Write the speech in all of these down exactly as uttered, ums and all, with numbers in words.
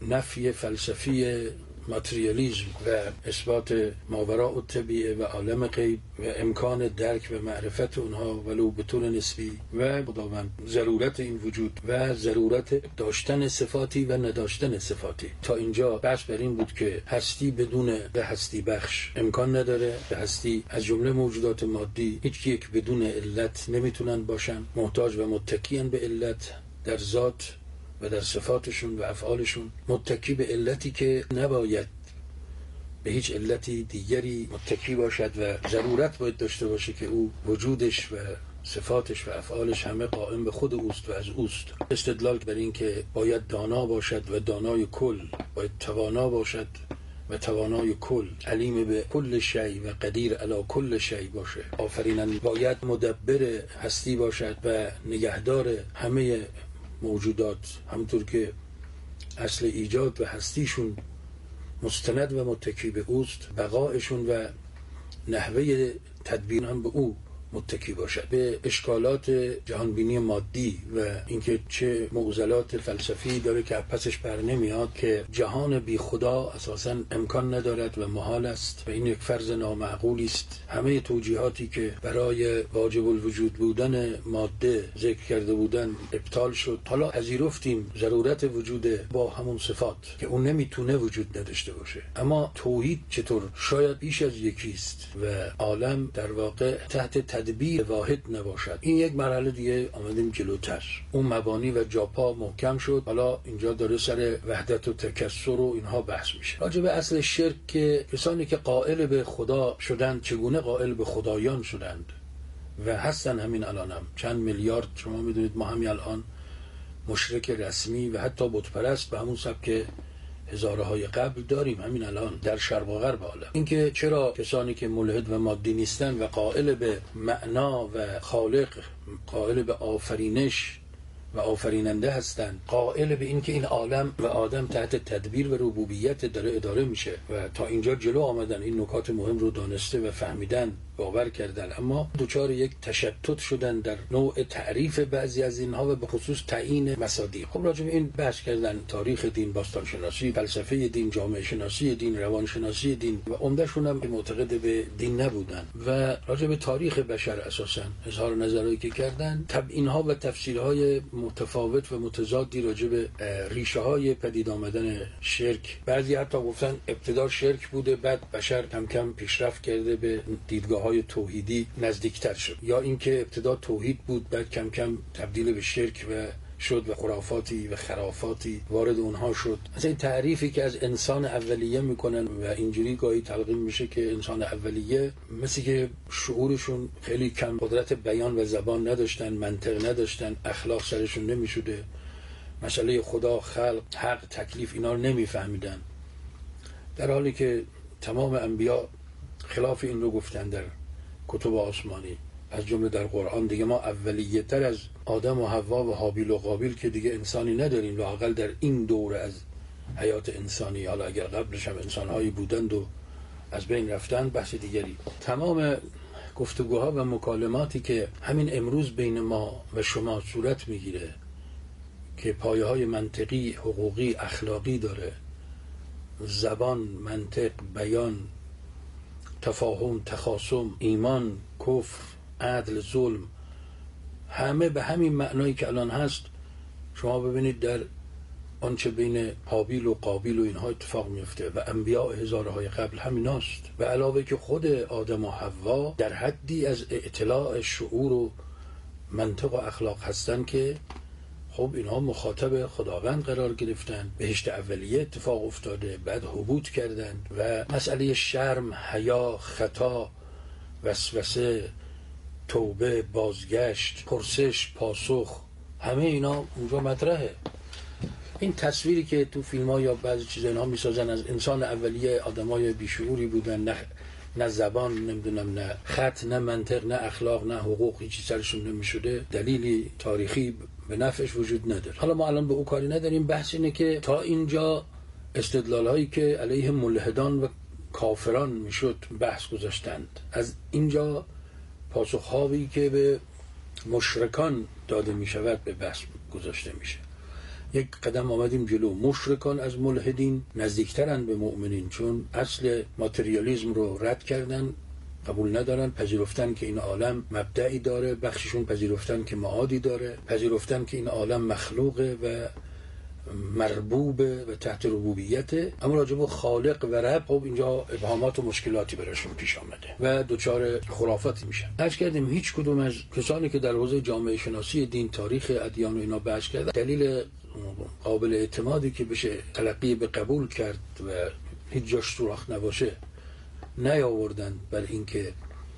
نفی فلسفی ماتریالیسم و اثبات ماوراء الطبیعه و عالم غیب و امکان درک و معرفت اونها ولو به طور نسبی و خداوند ضرورت این وجود و ضرورت داشتن صفاتی و نداشتن صفاتی. تا اینجا بحث بر این بود که هستی بدون به هستی بخش امکان نداره. به هستی از جمله موجودات مادی هیچ یک بدون علت نمیتونن باشن، محتاج و متکیان به علت در ذات و در صفاتشون و افعالشون، متکی به علتی که نباید به هیچ علتی دیگری متکی باشد و ضرورت باید داشته باشه که او وجودش و صفاتش و افعالش همه قائم به خود اوست و از اوست. استدلال بر این که باید دانا باشد و دانای کل، باید توانا باشد و توانای کل، علیم به کل شیء و قدیر علی کل شیء باشه، آفریننده، باید مدبر هستی باشد و نگهدار همه موجودات، همونطور که اصل ایجاد و هستیشون مستند و متکی به اوست، بقایشون و نحوه تدبیر هم به او متکی باشد. به اشکالات جهانبینی مادی و اینکه چه معضلات فلسفی داره که پسش بر نمیاد که جهان بی خدا اساساً امکان ندارد و محال است و این یک فرض نامعقولی است. همه توجیهاتی که برای واجب الوجود بودن ماده ذکر کرده بودن ابطال شد. حالا پذیرفتیم ضرورت وجود با همون صفات که اون نمیتونه وجود نداشته باشه، اما توحید چطور؟ شاید بیش از یکیست و عالم در واقع تحت تدبیر واحد نباشد. این یک مرحله دیگه آمدیم جلوتر، اون مبانی و جاپا محکم شد. حالا اینجا داره سر وحدت و تکثر و اینها بحث میشه. راجع به اصل شرک که کسانی که قائل به خدا شدند چگونه قائل به خدایان شدند و هستن همین الانم هم. چند میلیارد شما میدونید ما همین الان مشرک رسمی و حتی بت پرست به همون سبک هزاره های قبل داریم همین الان در شرق و غرب عالم. اینکه چرا کسانی که ملحد و مادی نیستن و قائل به معنا و خالق، قائل به آفرینش و آفریننده هستند، قائل به این که این عالم و آدم تحت تدبیر و ربوبیت داره اداره میشه و تا اینجا جلو آمدن، این نکات مهم رو دانسته و فهمیدن، باور کردن، اما دوچار یک تشتت شدن در نوع تعریف بعضی از اینها و به خصوص تعیین مصادیق. خب راجع به این بحث کردن، تاریخ دین، باستان شناسی، فلسفه دین، جامعه شناسی دین، روان شناسی دین و عمدهشون هم معتقد به دین نبودن و راجع به تاریخ بشر اساسا اظهار نظرهایی که کردن، تبیین‌ها و تفسیرهای متفاوت و متضادی راجع به ریشه های پدید آمدن شرک. بعضی حتی گفتن ابتدا شرک بوده، بعد بشر کم کم پیشرفت کرده به دیدگاه های توحیدی نزدیکتر شد، یا اینکه ابتدا توحید بود بعد کم کم تبدیل به شرک و شد و خرافاتی و خرافاتی وارد اونها شد. مثلا این تعریفی که از انسان اولیه میکنن و اینجوری گاهی تلقین میشه که انسان اولیه مثل که شعورشون خیلی کم قدرت بیان و زبان نداشتن، منطق نداشتن، اخلاق سرشون نمیشده، مسئله خدا، خلق، حق، تکلیف اینا رو نمیفهمیدن، در حالی که تمام انبیا خلاف این رو گفتن در کتب آسمانی، از جمله در قرآن. دیگه ما اولیه تر از آدم و حوا و حابیل و قابیل که دیگه انسانی نداریم، لااقل در این دوره از حیات انسانی. حالا اگر قبلش هم انسانهایی بودند و از بین رفتن بحث دیگری. تمام گفتگوها و مکالماتی که همین امروز بین ما و شما صورت میگیره که پایه های منطقی، حقوقی، اخلاقی داره، زبان، منطق، بیان، تفاهم، تخاصم، ایمان، کفر، عدل، ظلم، همه به همین معنایی که الان هست. شما ببینید در آنچه بین حابیل و قابیل و اینها اتفاق میفته و انبیاء هزاره های قبل همیناست، و علاوه که خود آدم و حوا در حدی از اطلاع شعور و منطق و اخلاق هستن که خب اینها مخاطب خداوند قرار گرفتن، بهشت اولیه اتفاق افتاده، بعد هبوط کردند و مسئله شرم، حیا، خطا، وسوسه، توبه، بازگشت، پرسش، پاسخ، همه اینا اونجا مطرحه. این تصویری که تو فیلم ها یا بعضی چیزا اینها میسازن از انسان اولیه آدمای بیشعوری بودن، نه نه زبان، نمیدونم، نه خط، نه منطق، نه اخلاق، نه حقوق، هیچی سرشون نمیشده، دلیلی تاریخی به نفعش وجود نداره. حالا ما الان به او کاری نداریم. بحث اینه که تا اینجا استدلال هایی که علیه ملحدان و کافران میشد بحث گذاشتند، از اینجا پاسخ هایی که به مشرکان داده میشود به بحث گذاشته میشه. یک قدم آمدیم جلو. مشرکان از ملحدین نزدیکترن به مؤمنین، چون اصل ماتریالیسم رو رد کردن، قبول ندارن، پذیرفتن که این عالم مبدعی داره، بخششون پذیرفتن که معادی داره، پذیرفتن که این عالم مخلوقه و مربوبه و تحت ربوبیته، اما راجع به خالق و رب خب اینجا ابهامات و مشکلاتی براشون پیش آمده و دوچار خرافاتی میشن. عرض کردیم هیچ کدوم از کسانی که در حوزه جامعه شناسی دین، تاریخ ادیان و اینا بحث کردن، دلیل قابل اعتمادی که بشه تلقی به قبول کرد و هیچ جاش سوراخ نباشه نیاوردن بر اینکه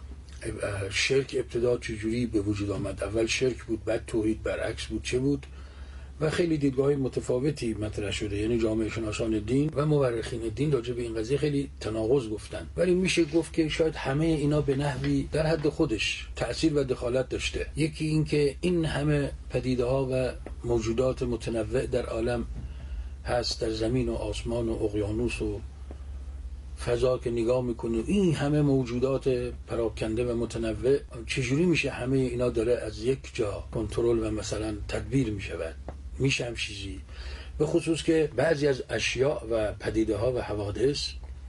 شرک ابتدا چجوری به وجود آمد. اول شرک بود، بعد توحید، برعکس بود، چه بود؟ و خیلی دیدگاه متفاوتی مطرح شده. یعنی جامعه شناسان دین و مورخین دین راجع به این قضیه خیلی تناقض گفتن، ولی میشه گفت که شاید همه اینا به نحوی در حد خودش تأثیر و دخالت داشته. یکی این که این همه پدیده ها و موجودات متنوع در عالم هست، در زمین و آسمان و اقیانوس و فضا که نگاه میکنه، این همه موجودات پراکنده و متنوع، چجوری میشه همه اینا داره از یک جا کنترل و مثلا تدبیر میشود؟ میشه هم چیزی، به خصوص که بعضی از اشیاء و پدیده ها و حوادث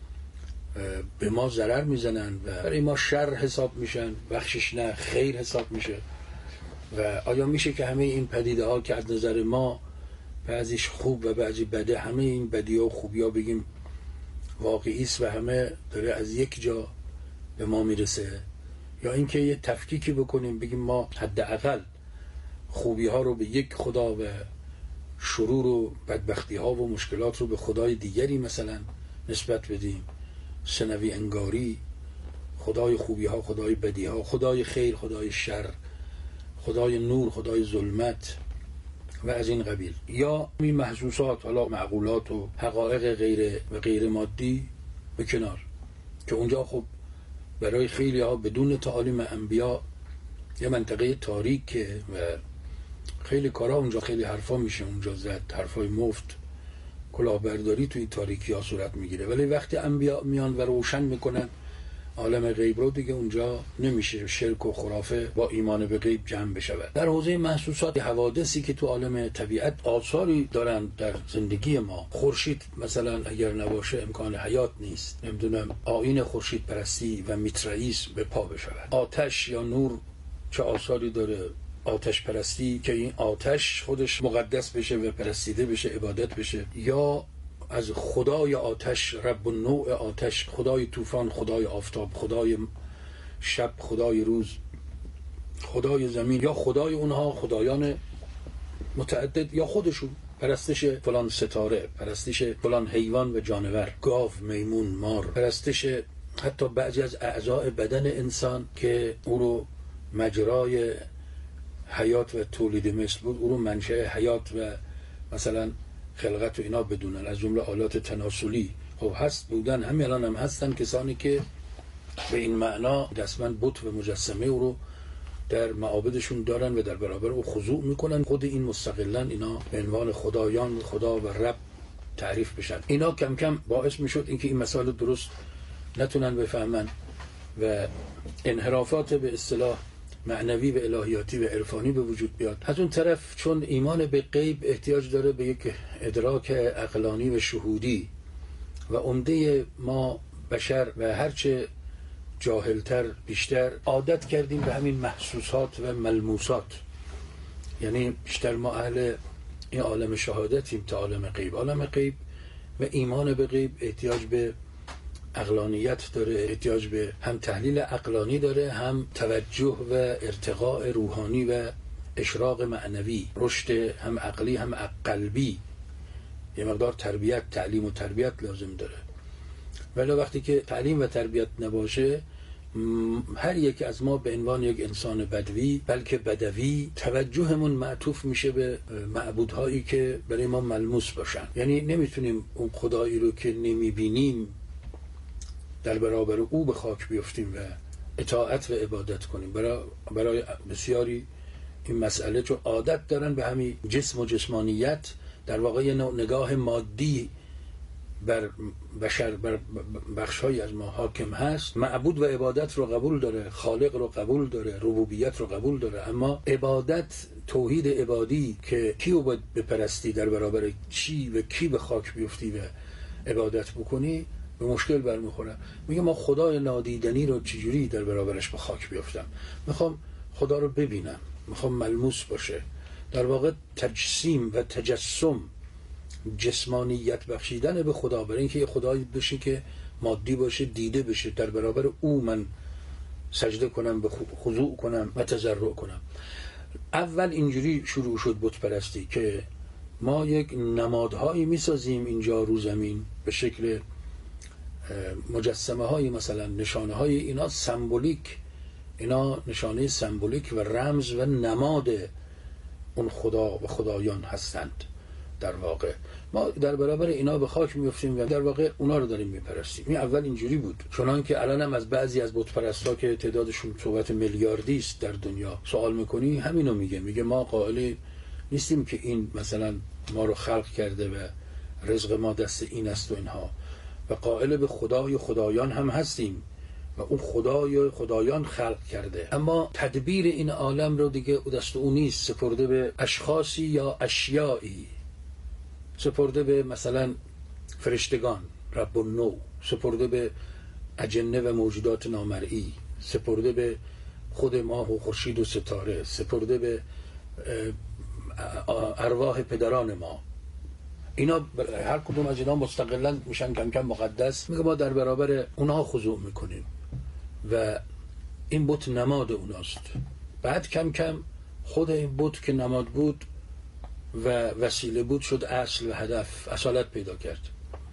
به ما ضرر میزنن و برای ما شر حساب میشن، بخشش نه خیر حساب میشه. و آیا میشه که همه این پدیده ها که از نظر ما بعضیش خوب و بعضی بده، همه این بدی ها و خوبی ها بگیم واقعی است و همه داره از یک جا به ما میرسه؟ یا اینکه یه تفکیکی بکنیم بگیم ما حداقل خوبی ها رو به یک خدا و شرور و بدبختی ها و مشکلات رو به خدای دیگری مثلا نسبت بدیم، ثنوی انگاری، خدای خوبی ها، خدای بدی ها، خدای خیر، خدای شر، خدای نور، خدای ظلمت و از این قبیل. یا این محسوسات، حالا معقولات و حقایق غیر و غیر مادی به کنار، که اونجا خب برای خیلی ها بدون تعالیم انبیا یه منطقه تاریکه و خیلی کارا اونجا، خیلی حرفا میشه اونجا زد، حرفای مفت، کلاهبرداری توی تاریکی ها صورت میگیره. ولی وقتی انبیا میان و روشن میکنن عالم غیب رو، دیگه اونجا نمیشه شرک و خرافه با ایمان به غیب جمع بشود. در حوزه محسوسات، حوادثی که تو عالم طبیعت آثاری دارن در زندگی ما، خورشید مثلا اگر نباشه امکان حیات نیست، نمیدونم آیین خورشید پرستی و میترائیس به پا بشود. آتش یا نور چه آثاری داره، آتش پرستی که این آتش خودش مقدس بشه و پرستیده بشه، عبادت بشه، یا از خدای آتش، رب النوع آتش، خدای طوفان، خدای آفتاب، خدای شب، خدای روز، خدای زمین، یا خدای اونها خدایان متعدد، یا خودشون پرستش فلان ستاره، پرستش فلان حیوان و جانور، گاو، میمون، مار، پرستش حتی بعضی از اعضاء بدن انسان که او رو مجرای حیات و تولید مثل بود، او رو منشأ حیات و مثلا خلقت و اینا بدونن، از جمله آلات تناسلی. خب هست بودن، همین الان هم هستن کسانی که به این معنا دستمند بت و مجسمه او رو در معابدشون دارن و در برابر او خضوع میکنن. خود این مستقلا اینا به عنوان خدایان، خدا و رب تعریف بشن. اینا کم کم باعث میشد اینکه این مسائل درست نتونن بفهمن و انحرافات به اصطلاح معنوی و الهیاتی و عرفانی به وجود بیاد. از اون طرف چون ایمان به غیب احتیاج داره به یک ادراک عقلانی و شهودی و عمده ما بشر و هرچه جاهلتر بیشتر عادت کردیم به همین محسوسات و ملموسات، یعنی بیشتر ما اهل این عالم شهادتیم تا عالم غیب. عالم غیب و ایمان به غیب احتیاج به عقلانیت داره، احتیاج به هم تحلیل عقلانی داره، هم توجه و ارتقاء روحانی و اشراق معنوی، رشد هم عقلی هم قلبی، یه مقدار تربیت، تعلیم و تربیت لازم داره. ولی وقتی که تعلیم و تربیت نباشه، هر یک از ما به عنوان یک انسان بدوی، بلکه بدوی، توجهمون معطوف میشه به معبودهایی که برای ما ملموس باشن. یعنی نمیتونیم اون خدایی رو که نمیبینیم در برابر او به خاک بیفتیم و اطاعت و عبادت کنیم. برای, برای بسیاری این مسئله چون عادت دارن به همین جسم و جسمانیت، در واقع یه نوع نگاه مادی بر بشر، بر بخش‌های از ما حاکم هست، معبود و عبادت رو قبول داره، خالق رو قبول داره، ربوبیت رو قبول داره، اما عبادت، توحید عبادی که کیو باید بپرستی، در برابر چی و کی به خاک بیفتی و عبادت بکنی، به مشکل برمیخوره. میگه ما خدای نادیدنی رو چجوری در برابرش به خاک بیفتم؟ میخوام خدا رو ببینم، میخوام ملموس باشه. در واقع تجسیم و تجسم، جسمانیت بخشیدن به خدا، برای اینکه یه خدایی بشه که مادی باشه، دیده بشه، در برابر او من سجده کنم، به خضوع کنم و تضرع کنم. اول اینجوری شروع شد بت پرستی که ما یک نمادهایی میسازیم اینجا رو زمین به شکل مجسمه های، مثلا نشانه های، اینا سمبولیک، اینا نشانه سمبولیک و رمز و نماد اون خدا و خدایان هستند. در واقع ما در برابر اینا به خاک میافتیم و در واقع اونا رو داریم میپرستیم. این اول اینجوری بود، چنان که الان هم از بعضی از بت پرستا که تعدادشون صحبت میلیاردی است در دنیا سوال میکنی، همینو میگه، میگه ما قائل نیستیم که این مثلا ما رو خلق کرده و رزق ما دست این است و اینها، و قائل به خدای خدایان هم هستیم و اون خدای خدایان خلق کرده، اما تدبیر این عالم رو دیگه دست او نیست، سپرده به اشخاصی یا اشیایی، سپرده به مثلا فرشتگان رب النوع، سپرده به اجنه و موجودات نامرئی، سپرده به خود ماه و خورشید و ستاره، سپرده به ارواح پدران ما. اینا هر کدوم از اینا مستقلا میشن کم کم مقدس. میگه ما در برابر اونها خضوع میکنیم و این بت نماد اوناست. بعد کم کم خود این بت که نماد بود و وسیله بود شد اصل و هدف، اصالت پیدا کرد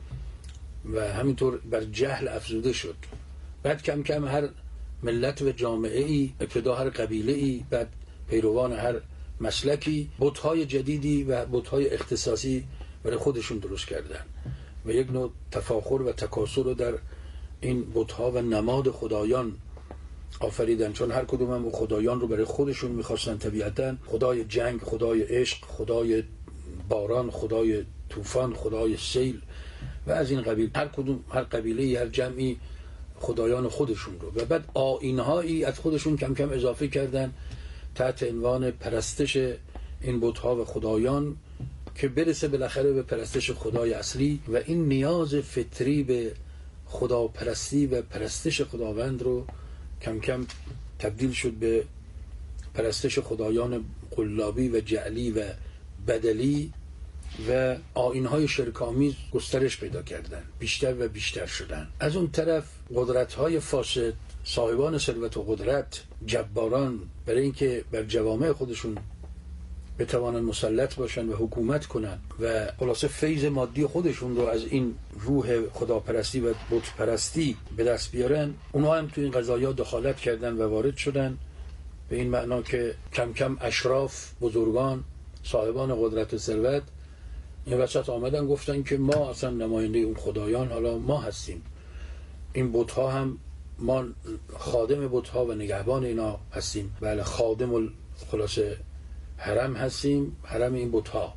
و همینطور بر جهل افزوده شد. بعد کم کم هر ملت و جامعه ای، ابتدا هر قبیله ای، بعد پیروان هر مسلکی، بت‌های جدیدی و بت‌های اختصاصی برای خودشون درست کردن و یک نوع تفاخر و تکاسر رو در این بت‌ها و نماد خدایان آفریدن، چون هر کدوم هم خدایان رو برای خودشون میخواستن. طبیعتاً خدای جنگ، خدای عشق، خدای باران، خدای طوفان، خدای سیل و از این قبیل، هر کدوم، هر قبیله، هر جمعی خدایان خودشون رو، و بعد آیین‌هایی از خودشون کم کم اضافه کردن تحت عنوان پرستش این بت‌ها و خدایان که برسه بالاخره به پرستش خدای اصلی. و این نیاز فطری به خدا پرستی و پرستش خداوند رو کم کم تبدیل شد به پرستش خدایان قلابی و جعلی و بدلی و آیین‌های شرک‌آمیز گسترش پیدا کردن، بیشتر و بیشتر شدن. از اون طرف قدرت‌های فاسد، صاحبان ثروت و قدرت، جباران، برای اینکه بر جوامع خودشون بتوانن مسلط باشن و حکومت کنن و خلاصه فیض مادی خودشون رو از این روح خداپرستی و بت پرستی به دست بیارن، اونها هم تو این قضایا دخالت کردن و وارد شدن، به این معنا که کم کم اشراف، بزرگان، صاحبان قدرت و ثروت این وسط آمدن گفتن که ما اصلا نماینده اون خدایان حالا ما هستیم، این بت‌ها هم ما خادم بت‌ها و نگهبان اینا هستیم، بله خادم خلاصه حرم هستیم، حرم این بت‌ها.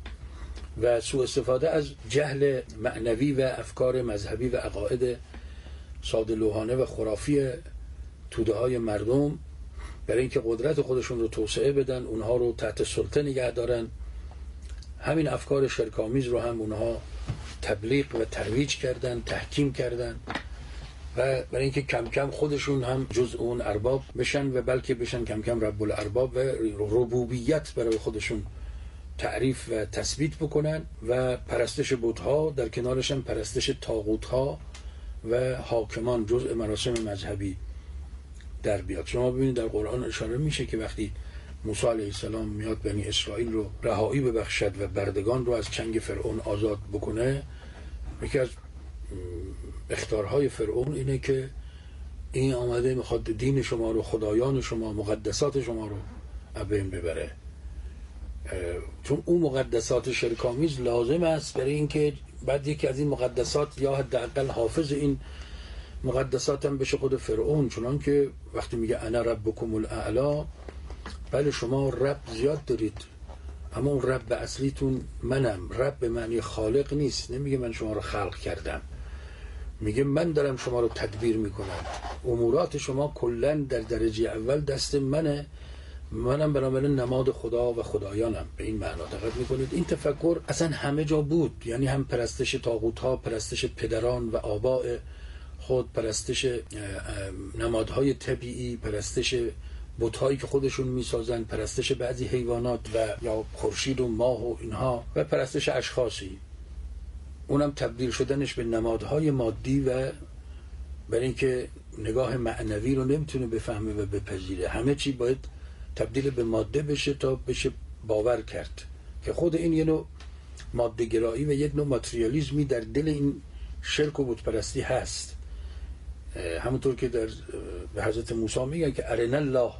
و سوء استفاده از جهل معنوی و افکار مذهبی و عقاید ساده لوحانه و خرافی توده های مردم برای اینکه قدرت خودشون رو توسعه بدن، اونها رو تحت سلطه نگه دارن، همین افکار شرک‌آمیز رو هم اونها تبلیغ و ترویج کردن، تحکیم کردن و برای اینکه کم کم خودشون هم جزء اون ارباب بشن و بلکه بشن کم کم رب الارباب و ربوبیت برای خودشون تعریف و تثبیت بکنن و پرستش بت‌ها در کنارش هم پرستش طاغوت‌ها و حاکمان جزء مراسم مذهبی در بیاد. شما ببینید در قرآن اشاره میشه که وقتی موسی علیه السلام میاد بنی اسرائیل رو رهایی ببخشد و بردگان رو از چنگ فرعون آزاد بکنه، یکی از اخطارهای فرعون اینه که این آمده میخواد دین شما رو، خدایان شما، مقدسات شما رو از بین ببره، چون اون مقدسات شرک‌آمیز لازم است برای اینکه بعد یکی از این مقدسات یا حداقل حافظ این مقدسات هم بشه خود فرعون، چون که وقتی میگه انا ربکم الاعلی، بله شما رب زیاد دارید اما اون رب اصلیتون منم. رب به معنی خالق نیست، نمیگه من شما رو خلق کردم، میگه من دارم شما رو تدبیر میکنم، امورات شما کلن در درجه اول دست منه، منم بنابراین نماد خدا و خدایانم. به این معنا دقت میکنید. این تفکر اصلا همه جا بود، یعنی هم پرستش طاغوت ها، پرستش پدران و آباء خود، پرستش نمادهای طبیعی، پرستش بت‌هایی که خودشون میسازن، پرستش بعضی حیوانات و یا خورشید و ماه و اینها، و پرستش اشخاصی، اونم تبدیل شدنش به نمادهای مادی و برای اینکه نگاه معنوی رو نمیتونه بفهمه و بپذیره. همه چی باید تبدیل به ماده بشه تا بشه باور کرد که خود این یه نوع ماده گرایی و یک نوع ماتریالیزمی در دل این شرک و بت پرستی هست. همونطور که در به حضرت موسی میگن که ارنا الله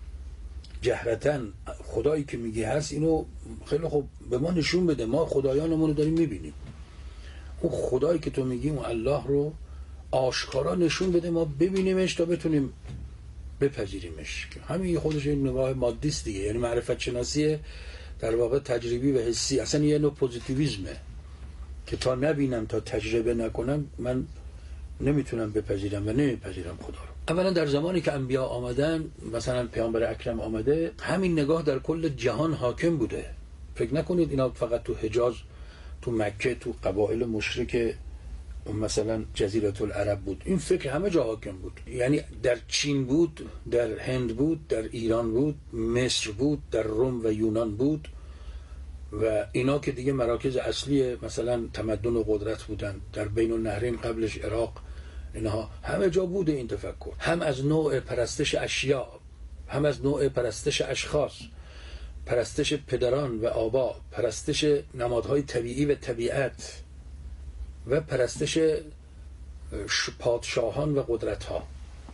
جهرتن، خدایی که میگی هست اینو خیلی خوب به ما نشون بده، ما خدایانمون رو داریم میبینیم. اون خدایی که تو میگی اون الله رو آشکارا نشون بده ما ببینیمش تا بتونیم بپذیریمش. همین خودش این نگاه مادیست دیگه، یعنی معرفت شناسی در واقع تجربی و حسی، اصلا یه نوع پوزیتیویسمه که تا نبینم تا تجربه نکنم من نمیتونم بپذیرم و نمیپذیرم خدا رو. اولا در زمانی که انبیا آمدن، مثلا پیامبر اکرم آمده، همین نگاه در کل جهان حاکم بوده. فکر نکنید اینا فقط تو حجاز، تو مکه، تو قبایل مشرک مثلا جزیره العرب بود. این فکر همه جا حاکم بود، یعنی در چین بود، در هند بود، در ایران بود، مصر بود، در روم و یونان بود و اینا که دیگه مراکز اصلی مثلا تمدن و قدرت بودن. در بین النهرین قبلش عراق، اینها همه جا بوده این تفکر، هم از نوع پرستش اشیاء، هم از نوع پرستش اشخاص، پرستش پدران و آبا، پرستش نمادهای طبیعی و طبیعت و پرستش پادشاهان و قدرت ها.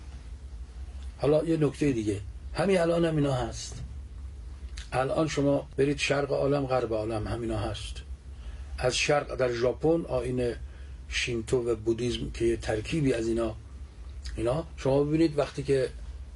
حالا یه نکته دیگه، همین الان هم اینا هست. الان شما برید شرق عالم، غرب عالم، همینا هست. از شرق در ژاپن آیین شینتو و بودیسم که یه ترکیبی از اینا اینا شما ببینید وقتی که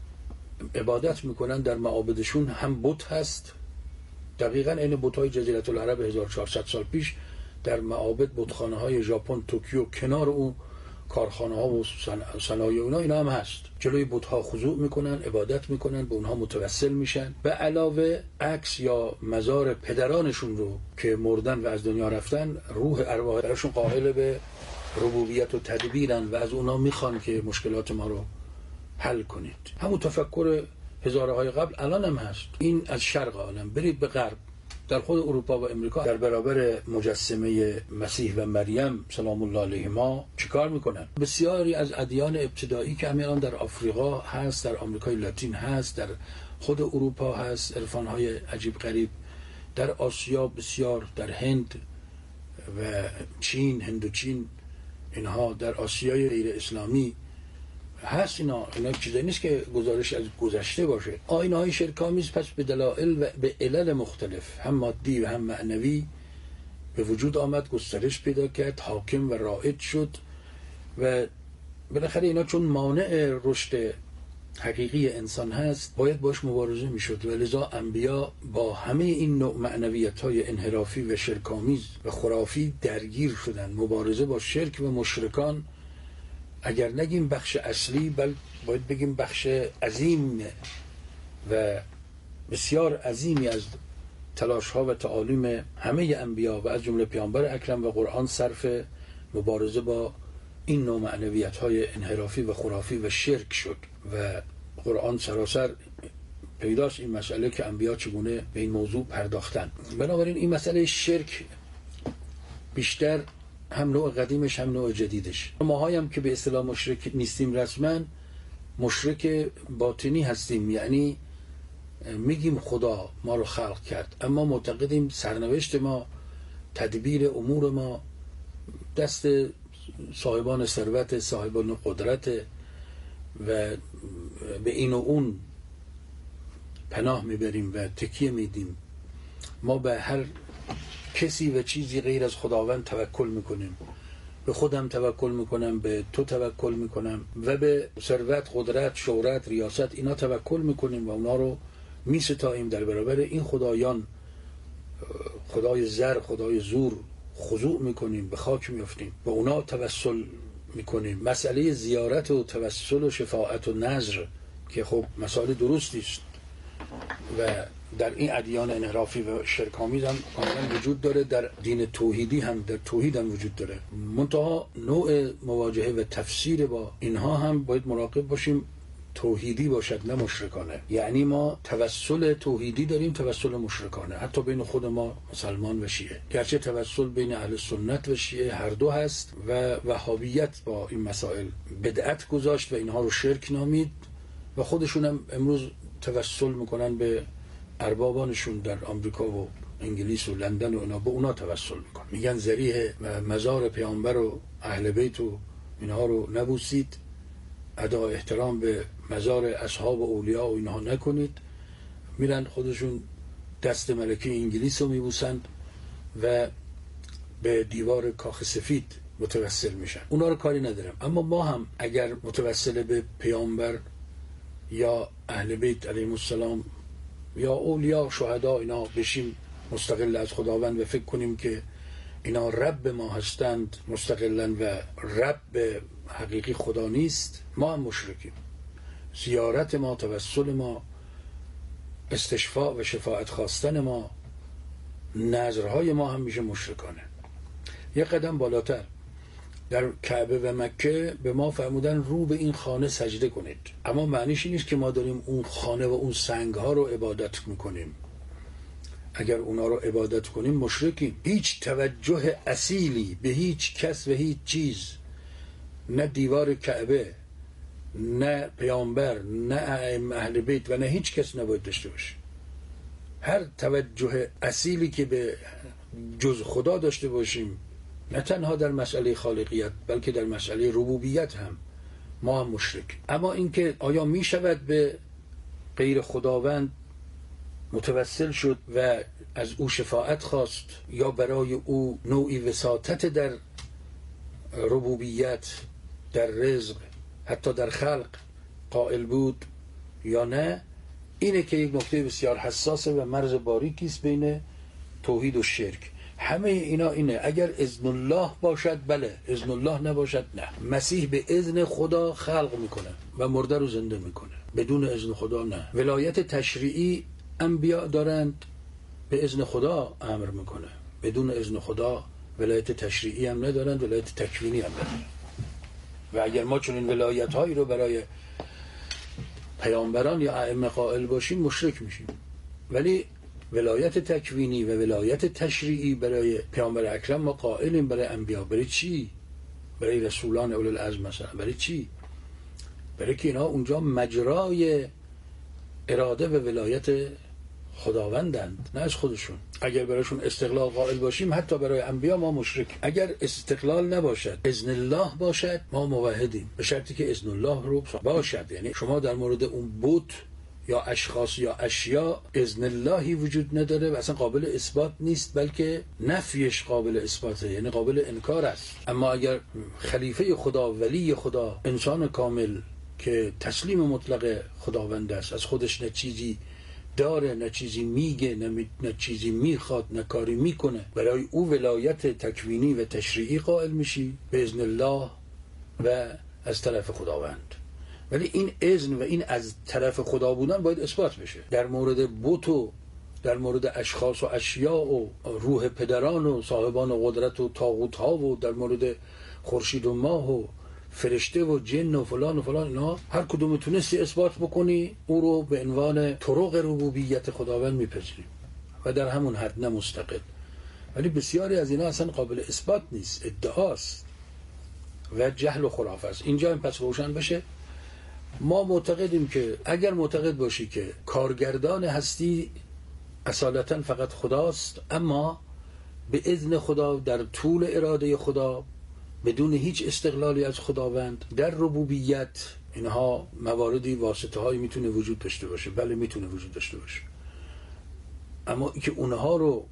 عبادت میکنن در معابدشون هم بت هست، دقیقاً این بت‌های جزیره العرب هزار و چهارصد سال پیش در معابد بتخانه های ژاپن، توکیو، کنار اون کارخانه ها و صنایع اونا اینا هم هست. جلوی بت‌ها خضوع میکنن، عبادت میکنن، به اونها متوسل میشن. به علاوه عکس یا مزار پدرانشون رو که مردن و از دنیا رفتن، روح ارواح درشون قائل به ربوبیت و تدبیرن و از اونا میخوان که مشکلات ما رو حل کنید. همون تفکر هزاره های قبل الان هم هست. این از شرق عالم. برید به غرب، در خود اروپا و امریکا در برابر مجسمه مسیح و مریم سلام الله علیهما چیکار میکنن؟ بسیاری از ادیان ابتدایی که الان در آفریقا هست، در آمریکای لاتین هست، در خود اروپا هست، عرفان‌های عجیب غریب، در آسیا بسیار، در هند و چین، هند و چین، اینها در آسیای غیر اسلامی هست. اینا اینا چیزی نیست که گزارش از گذشته باشه. آیین‌های شرک‌آمیز پس به دلایل و به علل مختلف، هم مادی و هم معنوی، به وجود آمد، گسترش پیدا کرد، حاکم و رائج شد و بالاخره اینا چون مانع رشد حقیقی انسان هست باید باش مبارزه میشد و لذا انبیا با همه این نوع معنویت‌های انحرافی و شرک‌آمیز و خرافی درگیر شدن. مبارزه با شرک و مشرکان اگر نگیم بخش اصلی، بل باید بگیم بخش عظیم و بسیار عظیمی از تلاش ها و تعالیم همه انبیا و از جمله پیامبر اکرم و قرآن صرف مبارزه با این نوع معنویت های انحرافی و خرافی و شرک شد و قرآن سراسر پیداست این مسئله که انبیا چگونه به این موضوع پرداختن. بنابراین این مسئله شرک بیشتر هم نوع قدیمش هم نوع جدیدش. ماهایی هم که به اصطلاح مشرک نیستیم رسما، مشرک باطنی هستیم، یعنی میگیم خدا ما رو خلق کرد اما معتقدیم سرنوشت ما، تدبیر امور ما دست صاحبان ثروت، صاحبان قدرت و به این و اون پناه میبریم و تکیه میدیم. ما به هر کسی و چیزی غیر از خداوند توکل میکنیم. به خودم توکل میکنم، به تو توکل میکنم و به ثروت، قدرت، شهرت، ریاست اینا توکل میکنیم و اونا رو میستاییم در برابر این خدایان خدای زر، خدای زور خضوع میکنیم، به خاک میافتیم، به اونا توسل میکنیم. مسئله زیارت و توسل و شفاعت و نذر که خب مسائل درستی است و در این ادیان انحرافی و شرک‌آمیز هم کاملا وجود داره، در دین توحیدی هم، در توحید هم وجود داره. منتها نوع مواجهه و تفسیر با اینها هم باید مراقب باشیم توحیدی باشد نه مشرکانه. یعنی ما توسل توحیدی داریم، توسل مشرکانه، حتی بین خود ما مسلمان و شیعه، گرچه توسل بین اهل سنت و شیعه هر دو هست و وهابیت با این مسائل بدعت گذاشت و اینها رو شرک نامید و خودشون هم امروز توسل میکنن به اربابانشون در آمریکا و انگلیس و لندن و اینا، به اونا توسل میکنن، میگن ذریح و مزار پیامبر و اهل بیت و اینها رو نبوسید، ادا احترام به مزار اصحاب و اولیاء و اینها نکنید. میرن خودشون دست ملکه انگلیس رو میبوسند و به دیوار کاخ سفید متوسل میشن. اونا رو کاری ندارم، اما ما هم اگر متوسل به پیامبر یا اهل بیت علیهم السلام یا اولیاء شهدا اینا بشیم مستقل از خداوند و فکر کنیم که اینا رب ما هستند مستقلا و رب حقیقی خدا نیست، ما هم مشرکیم. زیارت ما، توسل ما، استشفاء و شفاعت خواستن ما، نذرهای ما هم میشه مشرکانه. یک قدم بالاتر، در کعبه و مکه به ما فرمودن رو به این خانه سجده کنید، اما معنیش نیست که ما داریم اون خانه و اون سنگ ها رو عبادت میکنیم. اگر اونا رو عبادت کنیم مشرکیم. هیچ توجه اصیلی به هیچ کس و هیچ چیز، نه دیوار کعبه، نه پیامبر، نه ائمه اهل بیت و نه هیچ کس نباید داشته باشه. هر توجه اصیلی که به جز خدا داشته باشیم، نه تنها در مسئله خالقیت بلکه در مسئله ربوبیت هم، ما هم مشرک. اما اینکه آیا می شود به غیر خداوند متوسل شد و از او شفاعت خواست یا برای او نوعی وساطت در ربوبیت، در رزق، حتی در خلق قائل بود یا نه؟ اینه که یک نکته بسیار حساسه و مرز باریکی است بین توحید و شرک. همه اینا اینه، اگر اذن الله باشد بله، اذن الله نباشد نه. مسیح به اذن خدا خلق میکنه و مرده رو زنده میکنه، بدون اذن خدا نه. ولایت تشریعی انبیاء دارند، به اذن خدا امر میکنه، بدون اذن خدا ولایت تشریعی هم ندارند، ولایت تکوینی هم ندارند. و اگر ما چنین ولایت هایی رو برای پیامبران یا ائمه قائل باشیم مشرک میشیم. ولی ولایت تکوینی و ولایت تشریعی برای پیامبر اکرم ما قائلیم، برای انبیا. برای چی؟ برای رسولان اولو العزم مثلا. برای چی؟ برای که اینا اونجا مجرای اراده و ولایت خداوندند، نه از خودشون. اگر برایشون استقلال قائل باشیم، حتی برای انبیا ما مشرک. اگر استقلال نباشد، اذن الله باشد، ما موحدیم، به شرطی که اذن الله رو باشد. یعنی شما در مورد اون بت یا اشخاص یا اشیاء اذن اللهی وجود نداره و اصلا قابل اثبات نیست، بلکه نفیش قابل اثباته، یعنی قابل انکار است. اما اگر خلیفه خدا، ولی خدا، انسان کامل که تسلیم مطلق خداوند است، از خودش نه چیزی داره، نه چیزی میگه، نه, می... نه چیزی میخواد، نه کاری میکنه، برای او ولایت تکوینی و تشریعی قائل میشی به اذن الله و از طرف خداوند. ولی این اذن و این از طرف خدا بودن باید اثبات بشه. در مورد بت و در مورد اشخاص و اشیاء و روح پدران و صاحبان و قدرت و طاغوت ها و در مورد خورشید و ماه و فرشته و جن و فلان و فلان، اینا هر کدوم تونستی اثبات بکنی، او رو به عنوان طرق ربوبیت خداوند میپذیریم و در همون حد نه مستقل. ولی بسیاری از اینا اصلا قابل اثبات نیست، ادعاست و جهل و خرافه است. اینجا این پس روشن بشه. ما معتقدیم که اگر معتقد باشی که کارگردان هستی اصالتا فقط خداست، اما به اذن خدا، در طول اراده خدا، بدون هیچ استقلالی از خداوند، در ربوبیت، اینها مواردی واسطه هایی میتونه وجود داشته باشه. بله میتونه وجود داشته باشه، اما که اونها رو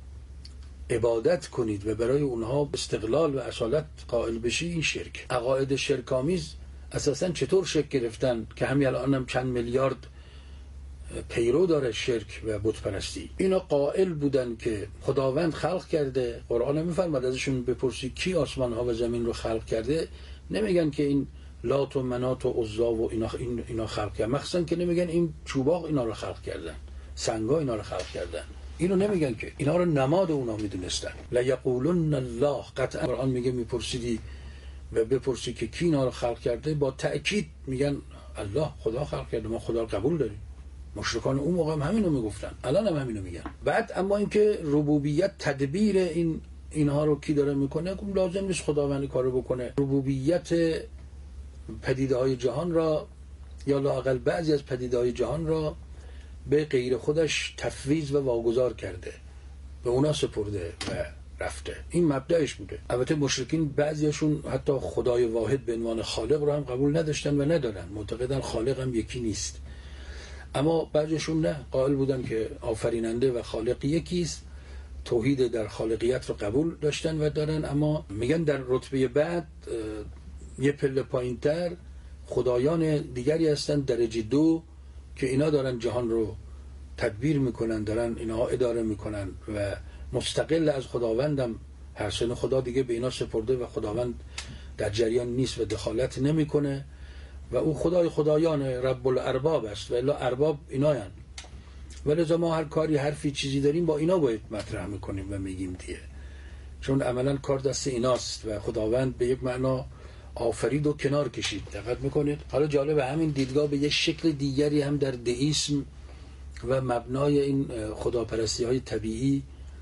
عبادت کنید و برای اونها استقلال و اصالت قائل بشی، این شرک. عقاید شرک‌آمیز اساساً چطور شکل گرفتن که همین الان هم چند میلیارد پیرو داره شرک و بت پرستی. اینا قائل بودن که خداوند خلق کرده. قرآن میفرماد ازشون بپرسی کی آسمان ها و زمین رو خلق کرده، نمیگن که این لات و منات و عزا و اینا اینا خلق کردن، مخصوصا که نمیگن این چوباق اینا رو خلق کردن، سنگا اینا رو خلق کردن، اینو نمیگن که اینا رو نماد اونا میدونستن. لا یقولن الله، قطعا قرآن میگه میپرسیدی و بپرسی که کی اینا رو خلق کرده، با تأکید میگن الله، خدا خلق کرده، ما خدا رو قبول داریم. مشرکان اون موقع هم همینو میگفتن، الان هم همینو میگن. بعد اما اینکه ربوبیت تدبیر این اینها رو کی داره میکنه، لازم نیست خداوند کارو بکنه. ربوبیت پدیده‌های جهان را یا لااقل بعضی از پدیده‌های جهان را به غیر خودش تفویض و واگذار کرده، به اونا سپرده و رفته. این مبدأش بوده. البته مشرکین بعضیشون حتی خدای واحد به عنوان خالق رو هم قبول نداشتن و ندارن، معتقدن خالق هم یکی نیست. اما بعضیشون نه، قائل بودن که آفریننده و خالق یکیست، توحید در خالقیت رو قبول داشتن و دارن. اما میگن در رتبه بعد یه پله پایینتر خدایان دیگری هستن، درجه دو، که اینا دارن جهان رو تدبیر میکنن، دارن اینا اداره میکنن و مستقل از خداوندم هر سن خدا دیگه به اینا سپرده و خداوند در جریان نیست و دخالت نمیکنه و او خدای خدایان رب الارباب است و الا ارباب اینا هن. ولذا ما هر کاری حرفی چیزی داریم با اینا باید مطرح میکنیم و میگیم دیگه، چون عملا کار دست ایناست و خداوند به یک معنا آفرید و کنار کشید. دقت میکنید؟ حالا جالب همین دیدگاه به یک شکل دیگری هم در دئیسم و مبنای این خداپرستی های طبیعی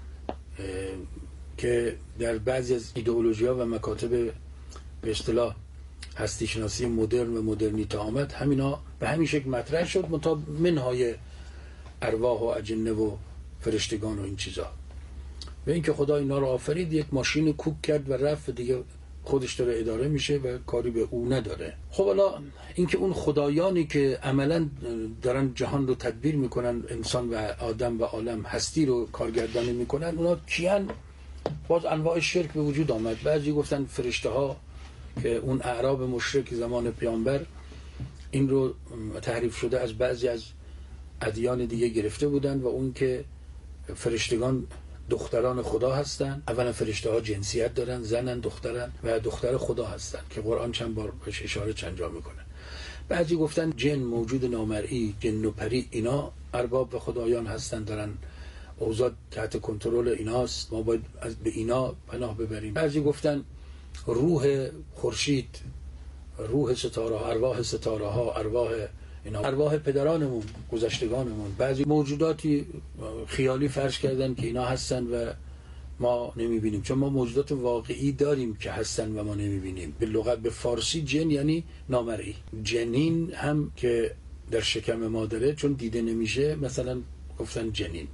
که در بعضی از ایدئولوژی‌ها و مکاتب به اصطلاح هستی شناسی مدرن و مدرنیته آمد، همینا به همین شکل مطرح شد، منتها منهای ارواح و اجنه و فرشتگان و این چیزا. و اینکه خدا اینا رو آفرید، یک ماشین کوک کرد و رفت دیگه، خودش داره اداره میشه و کاری به او نداره. خب حالا اینکه اون خدایانی که عملا دارن جهان رو تدبیر میکنن، انسان و آدم و عالم هستی رو کارگردانی میکنن، اونا کیان؟ باز انواع شرک به وجود آمد. بعضی گفتن فرشته ها که اون اعراب مشرک زمان پیامبر این رو تحریف شده از بعضی از ادیان دیگه گرفته بودن و اون که فرشتگان دختران خدا هستن. اولا فرشته ها جنسیت دارن، زنن، دخترن و دختر خدا هستن که قرآن چند بار بهش اشاره چند جا میکنه. بعضی گفتن جن، موجود نامرئی، جن و پری، اینا ارباب و خدایان هستن، دارن اوضاع تحت کنترل ایناست، ما باید از به اینا پناه ببریم. بعضی گفتن روح خورشید، روح ستاره ها، ارواح ستاره ها، ارواح اینا ارواح پدرانمون، گذشتگانمون. بعضی موجوداتی خیالی فرض کردن که اینا هستن و ما نمیبینیم، چون ما موجودات واقعی داریم که هستن و ما نمیبینیم. به لغت به فارسی جن یعنی نامرئی. جنین هم که در شکم مادره چون دیده نمیشه، مثلا گفتن جنین.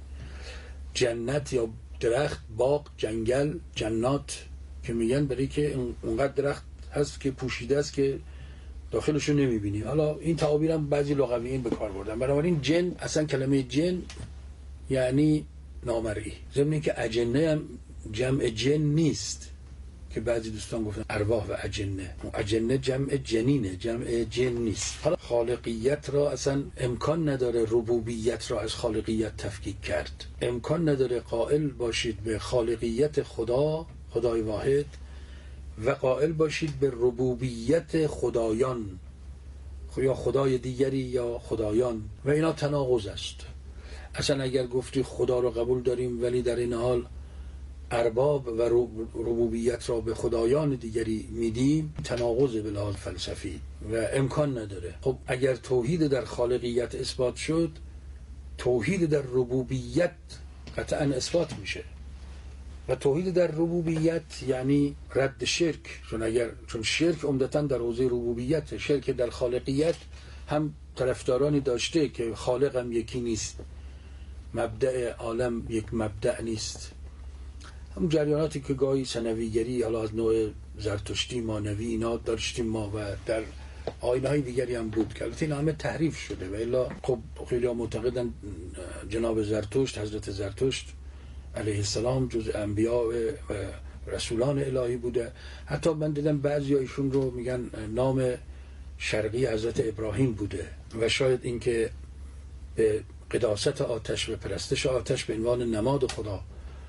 جنت یا درخت، باغ، جنگل، جنات که میگن برای که اونقدر درخت هست که پوشیده است که داخلشو نمیبینی. حالا این تعابیر هم بعضی لغویین به کار بردن. بنابراین جن، اصلا کلمه جن یعنی نامرئی. ضمن اینکه اجنه هم جمع جن نیست که بعضی دوستان گفتن ارواح و اجنه. اجنه جمع جنینه، جمع جن نیست. حالا خالقیت را اصلا امکان نداره ربوبیت را از خالقیت تفکیک کرد. امکان نداره قائل باشید به خالقیت خدا، خدای واحد، و قائل باشید به ربوبیت خدایان یا خدای دیگری یا خدایان، و اینا تناقض است. اصلا اگر گفتی خدا رو قبول داریم ولی در این حال ارباب و ربوبیت را به خدایان دیگری میدیم، تناقض به لحاظ فلسفی و امکان نداره. خب اگر توحید در خالقیت اثبات شد، توحید در ربوبیت قطعا اثبات میشه. و توحید در ربوبیت یعنی رد شرک، چون اگر چون شرک عمدتاً در حوزه ربوبیت، شرک در خالقیت هم طرفدارانی داشته که خالق هم یکی نیست، مبدأ عالم یک مبدأ نیست. هم جریاناتی که گاهی ثانویگری، حالا از نوع زرتشتی، مانوی، اینا داشتیم ما و در آیین‌های دیگری هم بود که البته این همه تحریف شده. و الا خب خیلی ها معتقدن جناب زرتشت، حضرت زرتشت علیه السلام جز انبیاء و رسولان الهی بوده. حتی من دیدم بعضی ایشون رو میگن نام شرقی حضرت ابراهیم بوده و شاید اینکه به قداست آتش و پرستش آتش به عنوان نماد خدا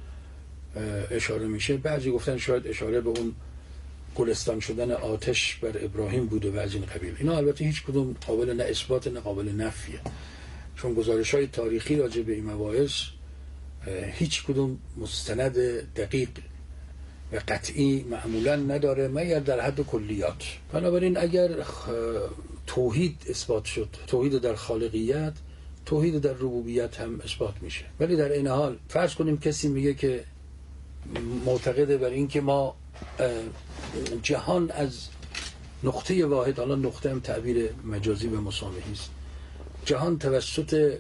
اشاره میشه. بعضی گفتن شاید اشاره به اون گلستان شدن آتش بر ابراهیم بوده و از این قبیل. اینا البته هیچ کدوم قابل نه اثبات نه قابل نفیه، چون گزارش‌های تاریخی راجع به این مباحث هیچ کدوم مستند دقیق و قطعی معمولا نداره مگر در حد کلیات. بنابراین اگر توحید اثبات شد، توحید در خالقیت، توحید در ربوبیت هم اثبات میشه. ولی در این حال فرض کنیم کسی میگه که معتقده بر این که ما جهان از نقطه واحد، حالا نقطه هم تعبیر مجازی و مسامحی است، جهان توسط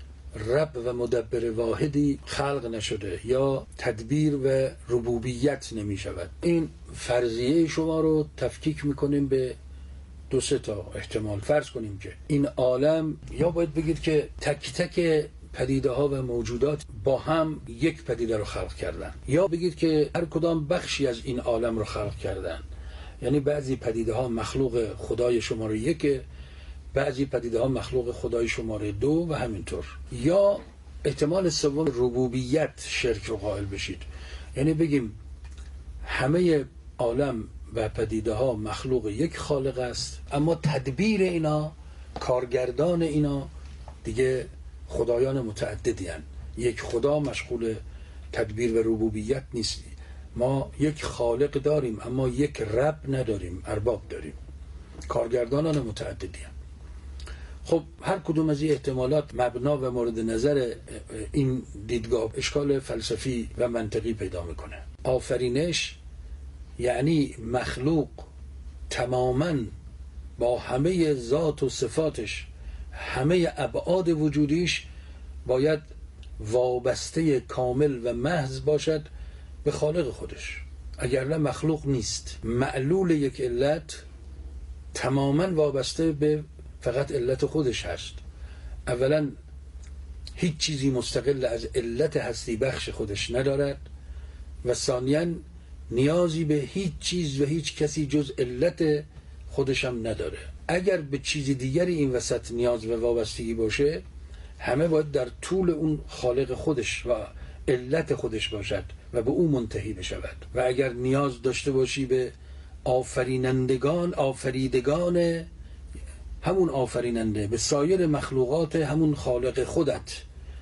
رب و مدبر واحدی خلق نشده یا تدبیر و ربوبیت نمی شود. این فرضیه شما رو تفکیک میکنیم به دو سه تا احتمال. فرض کنیم که این عالم، یا باید بگید که تک تک پدیده ها و موجودات با هم یک پدیده رو خلق کردن، یا بگید که هر کدام بخشی از این عالم رو خلق کردن. یعنی بعضی پدیده ها مخلوق خدای شماره یک، بعضی پدیده ها مخلوق خدای شماره دو و همینطور. یا احتمال سوم ربوبیت شرک رو قائل بشید، یعنی بگیم همه عالم و پدیده ها مخلوق یک خالق است، اما تدبیر اینا، کارگردان اینا دیگه خدایان متعددی هستند. یک خدا مشغول تدبیر و ربوبیت نیست. ما یک خالق داریم اما یک رب نداریم، ارباب داریم، کارگردانان متعددی هستند. خب هر کدوم از این احتمالات مبنا و مورد نظر این دیدگاه اشکال فلسفی و منطقی پیدا میکنه. آفرینش یعنی مخلوق تماماً با همه ذات و صفاتش، همه ابعاد وجودیش باید وابسته کامل و محض باشد به خالق خودش، اگر نه مخلوق نیست. معلول یک علت تماماً وابسته به فقط علت خودش هست. اولا هیچ چیزی مستقل از علت هستی بخش خودش ندارد و ثانیاً نیازی به هیچ چیز و هیچ کسی جز علت خودش هم نداره. اگر به چیزی دیگری این وسط نیاز و وابستگی باشه، همه باید در طول اون خالق خودش و علت خودش باشد و به او منتهی بشود. و اگر نیاز داشته باشی به آفرینندگان، آفریدگان همون آفریننده، به سایر مخلوقات همون خالق خودت،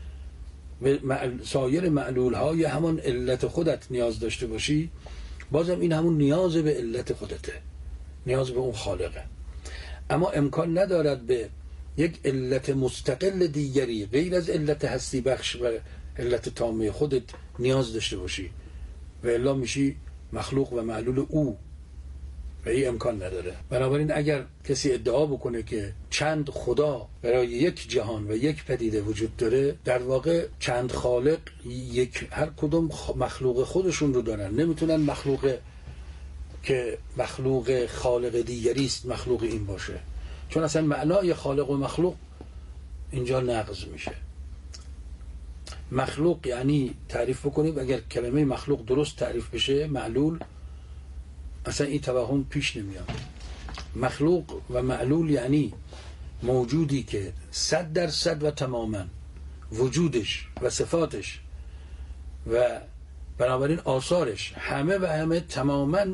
به سایر معلولهای همون علت خودت نیاز داشته باشی، بازم این همون نیاز به علت خودته، نیاز به اون خالقه. اما امکان ندارد به یک علت مستقل دیگری غیر از علت هستی بخش و علت تامه خودت نیاز داشته باشی و الا میشی مخلوق و معلول او و این امکان نداره. بنابراین اگر کسی ادعا بکنه که چند خدا برای یک جهان و یک پدیده وجود داره، در واقع چند خالق یک هر کدوم مخلوق خودشون رو دارن، نمیتونن مخلوق که مخلوق خالق دیگری است مخلوق این باشه، چون اصلا معنای خالق و مخلوق اینجا نقض میشه. مخلوق یعنی تعریف بکنیم، اگر کلمه مخلوق درست تعریف بشه، معلول، اصلا این توهم پیش نمیاد. مخلوق و معلول یعنی موجودی که صد درصد و تماما وجودش و صفاتش و بنابراین آثارش همه و همه تماما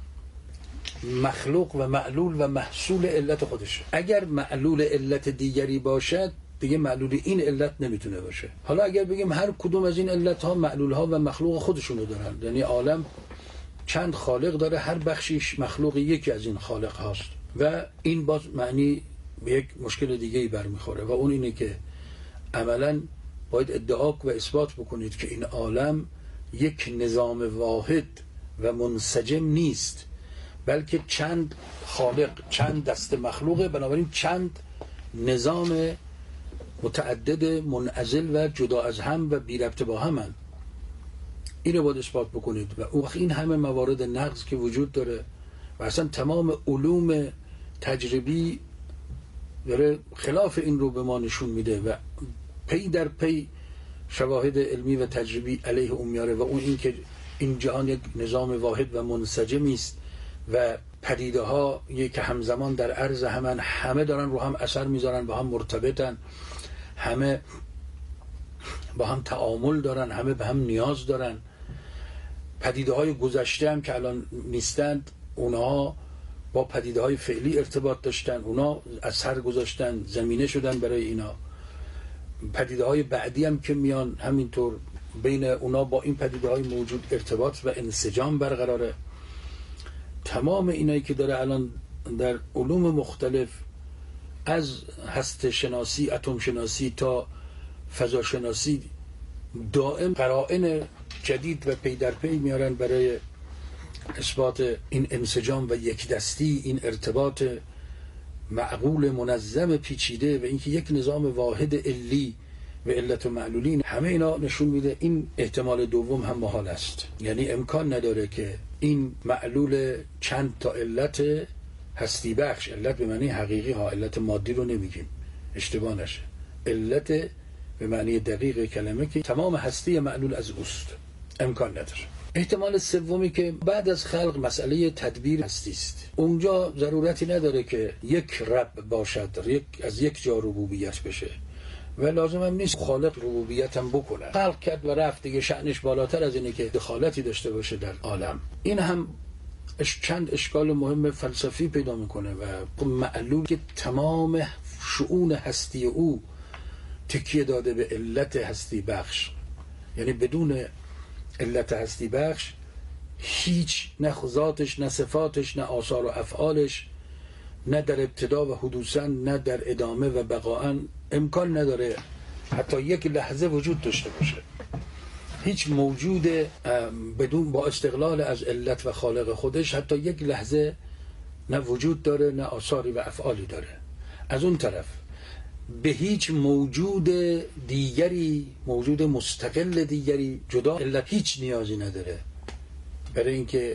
مخلوق و معلول و محصول علت خودشه. اگر معلول علت دیگری باشد دیگه معلول این علت نمیتونه باشه. حالا اگر بگیم هر کدوم از این علت ها معلول ها و مخلوق خودشونو دارن، یعنی عالم چند خالق داره، هر بخشیش مخلوق یکی از این خالق هاست و این باز معنی به یک مشکل دیگه ای برمیخوره و اون اینه که عملا باید ادعا و اثبات بکنید که این عالم یک نظام واحد و منسجم نیست، بلکه چند خالق، چند دست مخلوقه، بنابراین چند نظام متعدد منعزل و جدا از هم و بی ربط با همن. اینو باید اثبات بکنید و اون این همه موارد نقض که وجود داره و اصلا تمام علوم تجربی داره خلاف این رو به ما نشون میده و پی در پی شواهد علمی و تجربی علیه اون میاره و اون این که این جهان یک نظام واحد و منسجمی است و پدیده ها یک همزمان در عرض همن، همه دارن رو هم اثر میذارن، با هم مرتبطن، همه با هم تعامل دارن، همه به هم نیاز دارن. پدیده های گذشته هم که الان نیستند، اونها با پدیده های فعلی ارتباط داشتن، اونا اثر گذاشتن، زمینه شدن برای اینا. پدیده های بعدی هم که میان همینطور بین اونا با این پدیده های موجود ارتباط و انسجام برقراره. تمام اینایی که داره الان در علوم مختلف، از هسته شناسی، اتم شناسی تا فضا شناسی، دائم قرائن جدید و پی در پی میارن برای اثبات این انسجام و یک دستی، این ارتباط معقول منظم پیچیده و اینکه یک نظام واحد علی و علت و معلولین. همه اینا نشون میده این احتمال دوم هم محال است. یعنی امکان نداره که این معلول چند تا علت هستی بخش، علت به معنی حقیقی ها، علت مادی رو نمیگیم، اشتباه نشه، علت به معنی دقیق کلمه که تمام هستی معلول از اوست، امکان نداره. احتمال سومی که بعد از خلق مسئله تدبیر هستی است. اونجا ضرورتی نداره که یک رب باشد، یک از یک جا ربوبیت بشه و لازم هم نیست خالق ربوبیت هم بکنه. خلق کرد و رفت دیگه، شأنش بالاتر از اینه که دخالتی داشته باشه در عالم. این هم چند اشکال مهم فلسفی پیدا میکنه و معلول که تمام شؤون هستی او تکیه داده به علت هستی بخش، یعنی بدون علت هستی بخش هیچ، نه ذاتش، نه صفاتش، نه آثار و افعالش، نه در ابتدا و حدوثاً، نه در ادامه و بقاءً امکان نداره حتی یک لحظه وجود داشته باشه. هیچ موجود بدون با استقلال از علت و خالق خودش حتی یک لحظه نه وجود داره، نه آثاری و افعالی داره. از اون طرف به هیچ موجود دیگری، موجود مستقل دیگری جدا علت هیچ نیازی نداره برای اینکه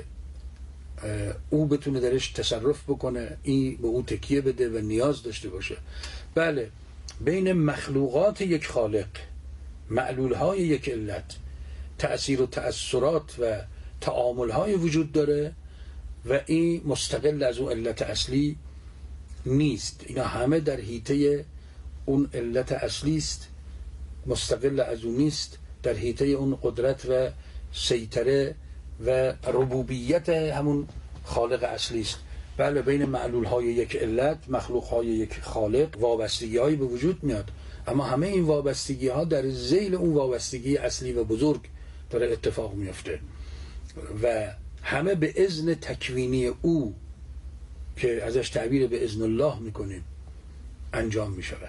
او بتونه درش تصرف بکنه، این به او تکیه بده و نیاز داشته باشه. بله، بین مخلوقات یک خالق، معلولهای یک علت، تأثیر و تأثیرات و تعاملهای وجود داره و این مستقل از اون علت اصلی نیست. اینا همه در حیطه اون علت اصلی است، مستقل از اون نیست، در حیطه اون قدرت و سیطره و ربوبیت همون خالق اصلی است. بله، بین معلولهای یک علت، مخلوقهای یک خالق وابستگی‌هایی به وجود میاد، اما همه این وابستگی‌ها در ذیل اون وابستگی اصلی و بزرگ داره اتفاق میفته و همه به اذن تکوینی او که ازش تعبیر به اذن الله میکنیم انجام میشود.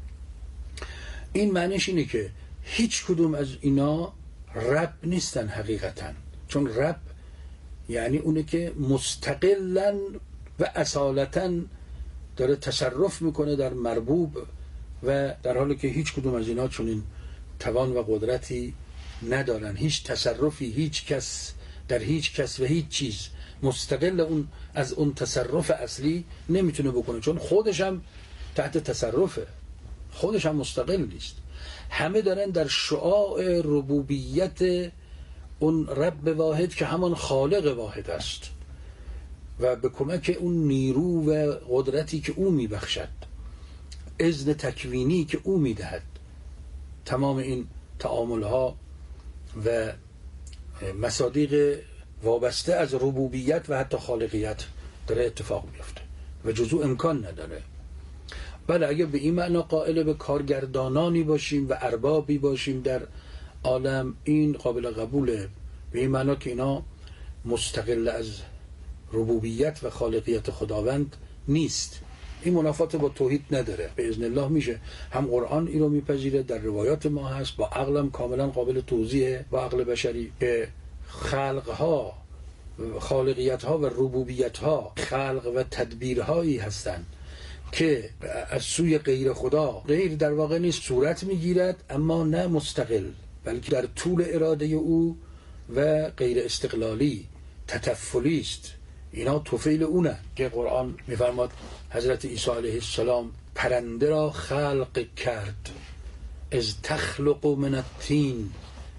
این معنیش اینه که هیچ کدوم از اینا رب نیستن حقیقتا، چون رب یعنی اونه که مستقلاً و اصالتاً داره تصرف میکنه در مربوب و در حالی که هیچ کدوم از اینا چون این توان و قدرتی ندارن. هیچ تصرفی، هیچ کس در هیچ کس و هیچ چیز مستقل اون از اون تصرف اصلی نمیتونه بکنه، چون خودش هم تحت تصرفه، خودش هم مستقل نیست. همه دارن در شعاع ربوبیت اون رب واحد که همان خالق واحد است و به کمک اون نیرو و قدرتی که او میبخشد، اذن تکوینی که او میدهد، تمام این تعاملها و مصادیق وابسته از ربوبیت و حتی خالقیت داره اتفاق میفته و جزو امکان نداره. بله، اگه به این معنا قائل به کارگردانانی باشیم و اربابی باشیم در عالم، این قابل قبوله، به این معنا که اینا مستقل از ربوبیت و خالقیت خداوند نیست. این منافات با توحید نداره، به اذن الله میشه. هم قرآن این رو میپذیره، در روایات ما هست، با عقلم کاملا قابل توضیحه، با عقل بشری، که خلقها، خالقیتها و ربوبیتها خلق و تدبیرهایی هستند که از سوی غیر خدا، غیر در واقع نیست، صورت میگیرد اما نه مستقل، بلکه در طول اراده او و غیر استقلالی، تطفلی است. اینا طفیل اونه که قرآن میفرماد حضرت عیسی علیه السلام پرنده را خلق کرد، از تخلق من الطین.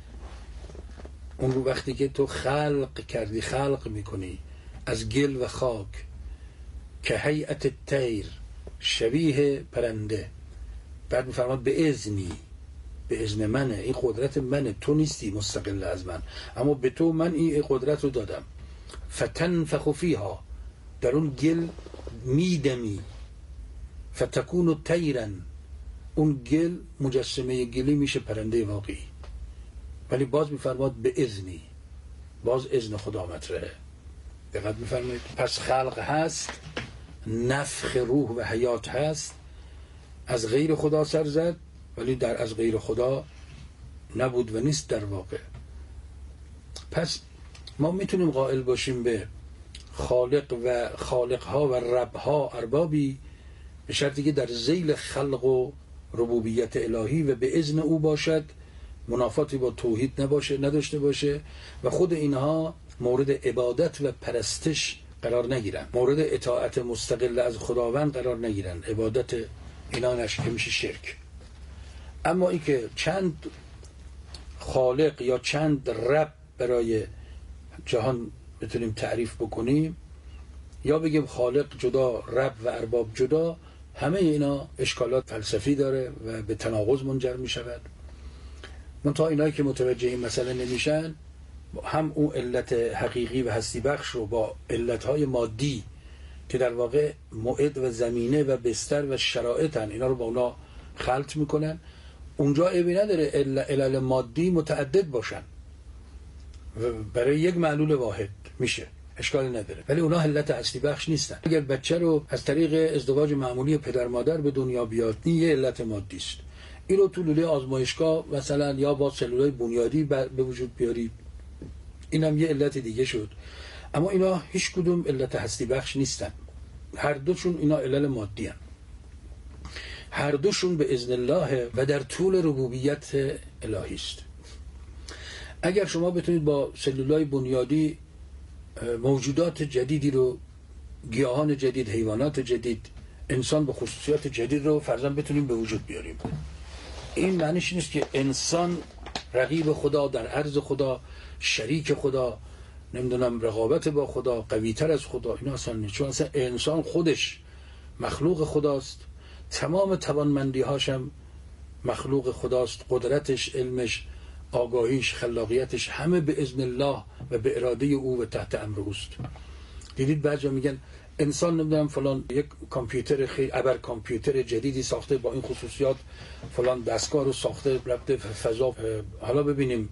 اون رو وقتی که تو خلق کردی، خلق میکنی از گل و خاک، که هیئت الطیر، شبیه پرنده، بعد میفرماد به اذنی، به اذن منه، این قدرت منه، تو نیستی مستقل از من، اما به تو من این قدرت رو دادم. فتنفخ فیها، در اون گل میدمی، فتکون طیرا، اون گل مجسمه گلی میشه پرنده واقعی. ولی باز میفرماد به اذنی، باز اذن خدا مطرحه. دقت میفرمایید؟ پس خلق هست، نفخ روح و حیات هست، از غیر خدا سر زد ولی در از غیر خدا نبود و نیست در واقع. پس ما میتونیم قائل باشیم به خالق و خالقها و ربها اربابی، به شرطی که در ذیل خلق و ربوبیت الهی و به اذن او باشد، منافاتی با توحید نباشه، نداشته باشه و خود اینها مورد عبادت و پرستش قرار نگیرن، مورد اطاعت مستقل از خداوند قرار نگیرن. عبادت اینا نشه که میشه شرک. اما این که چند خالق یا چند رب برای جهان بتونیم تعریف بکنیم، یا بگیم خالق جدا، رب و ارباب جدا، همه اینا اشکالات فلسفی داره و به تناقض منجر می شود. منتها اینایی که متوجه این مسئله نمیشن، هم اون علت حقیقی و هستی بخش رو با علتهای مادی که در واقع موعد و زمینه و بستر و شرایطن، اینا رو با اونا خلط میکنن. اونجا عیبی نداره علل مادی متعدد باشن و برای یک معلول واحد میشه، اشکال نداره، ولی اونا علت اصلی بخش نیستن. اگر بچه رو از طریق ازدواج معمولی پدر مادر به دنیا بیاد، این یه علت مادی است. این رو تو لوله آزمایشگاه مثلا یا با سلولای بنیادی به وجود بیاری، اینم یه علت دیگه شد. اما اینا هیچ کدوم علت هستی بخش نیستن. هر دوشون اینا علل مادی هن. هر دوشون به اذن الله و در طول ربوبیت الهی است. اگر شما بتونید با سلولای بنیادی موجودات جدیدی رو، گیاهان جدید، حیوانات جدید، انسان با خصوصیات جدید رو فرضاً بتونیم به وجود بیاریم، این معنیش نیست که انسان رقیب خدا، در عرض خدا، شریک خدا، نمیدونم رقابت با خدا، قویتر از خدا. اینا اصلا نیست، چون اصلا انسان خودش مخلوق خداست، تمام توانمندی هاشم مخلوق خداست، قدرتش، علمش، آگاهیش، خلاقیتش همه به اذن الله و به اراده او و تحت امر اوست. دیدید بعضیا میگن انسان نمیدونم فلان یک کامپیوتر خیلی ابر کامپیوتر جدیدی ساخته با این خصوصیات، فلان دستگاه رو ساخته رفته فضا. حالا ببینیم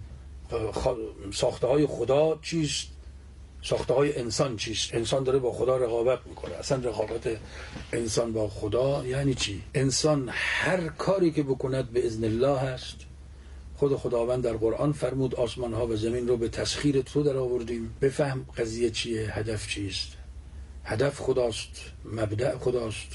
ساخته های خدا چیست، ساخته های انسان چیست؟ انسان داره با خدا رقابت میکنه. اصلا رقابت انسان با خدا یعنی چی؟ انسان هر کاری که بکند به اذن الله هست. خود خداوند در قرآن فرمود آسمان ها و زمین رو به تسخیر تو در آوردیم. بفهم قضیه چیه، هدف چیست. هدف خداست، مبدأ خداست،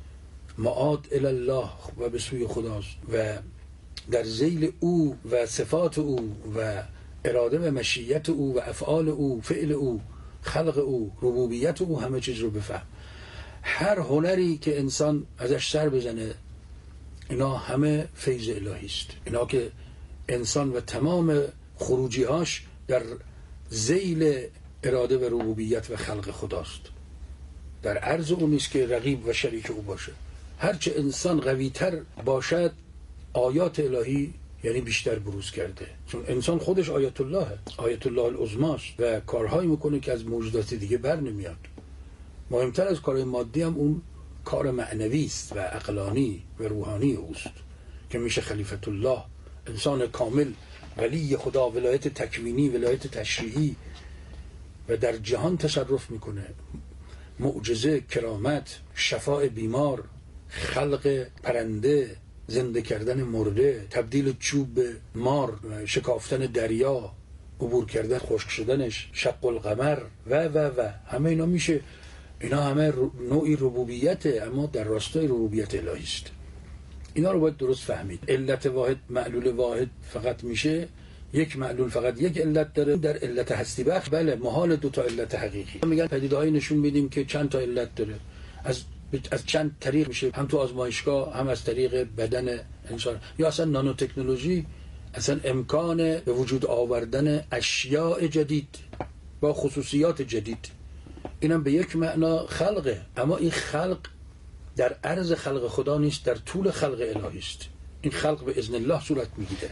معاد الی الله و به سوی خداست و در ذیل او و صفات او و اراده و مشیت او و افعال او، فعل او، خلق او، ربوبیت او، همه چیز رو بفهم. هر هنری که انسان ازش سر بزنه، اینا همه فیض الهی است. اینا که انسان و تمام خروجیهاش در ذیل اراده و ربوبیت و خلق خداست. در عرض اون نیست که رقیب و شریک او باشه. هرچه انسان قویتر باشد، آیات الهی یعنی بیشتر بروز کرده، چون انسان خودش آیت الله، آیت الله العظمی است و کارهایی میکنه که از موجودات دیگه بر نمیاد. مهمتر از کارهای مادی هم اون کار معنوی است و عقلانی و روحانی اوست که میشه خلیفت الله، انسان کامل، ولی خدا، ولایت تکوینی، ولایت تشریعی و در جهان تصرف میکنه. معجزه، کرامت، شفاء بیمار، خلق پرنده، زنده کردن مرده، تبدیل چوب به مار، شکافتن دریا، عبور کردن خشک شدنش، شق القمر و و و همه اینا میشه. اینا همه نوعی ربوبیته، اما در راستای ربوبیت الهی است. اینا رو باید درست فهمید. علت واحد، معلول واحد فقط میشه. یک معلول فقط یک علت داره. در علت هستی بخش بله محال دو تا علت حقیقی. میگن پدیده‌ای نشون میدیم که چند تا علت داره، از از چند طریق میشه، هم تو آزمایشگاه، هم از طریق بدن انسان، یا اصلا نانو تکنولوژی، اصلا امکان به وجود آوردن اشیاء جدید با خصوصیات جدید. اینم به یک معنا خلقه، اما این خلق در عرض خلق خدا نیست، در طول خلق الهی است. این خلق به اذن الله صورت میگیره.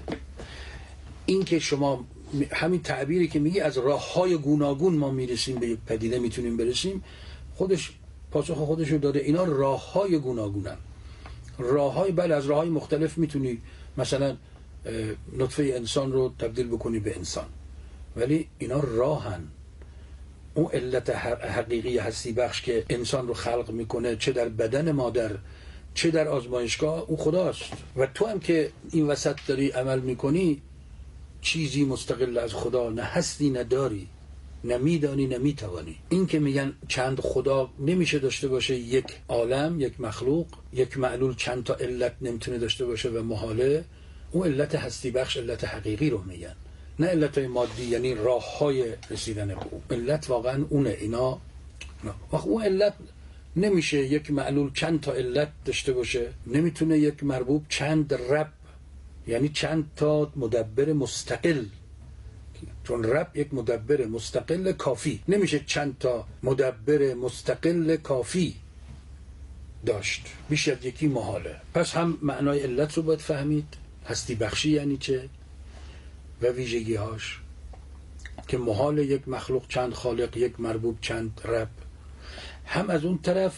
این که شما همین تعبیری که میگی از راههای گوناگون ما میرسیم به یک پدیده میتونیم برسیم، خودش پاسخ خودشو داده. اینا راههای گوناگونن، راههای بله از راههای مختلف میتونی مثلا نطفه انسان رو تبدیل بکنی به انسان، ولی اینا راهن. اون علت حقیقی هستی بخش که انسان رو خلق میکنه، چه در بدن مادر چه در آزمایشگاه، اون خداست. و تو هم که این وسط داری عمل میکنی، چیزی مستقل از خدا نه هستی نه داری، نه میدانی نه میتوانی. این که میگن چند خدا نمیشه داشته باشه، یک عالم، یک مخلوق، یک معلول چند تا علت نمیتونه داشته باشه و محاله، اون علت هستی بخش علت حقیقی رو میگن، نه علت مادی، یعنی راه های رسیدن به اون. علت واقعا اونه. اینا وقت اون علت نمیشه یک معلول چند تا علت داشته باشه، نمیتونه یک مربوب چند رب، یعنی چند تا مدبر مستقل، چون رب یک مدبر مستقل کافی، نمیشه چند تا مدبر مستقل کافی داشت، بیش از یکی محاله. پس هم معنای علت رو باید فهمید، هستی بخشی یعنی چه و ویژگی هاش، که محال یک مخلوق چند خالق، یک مربوب چند رب. هم از اون طرف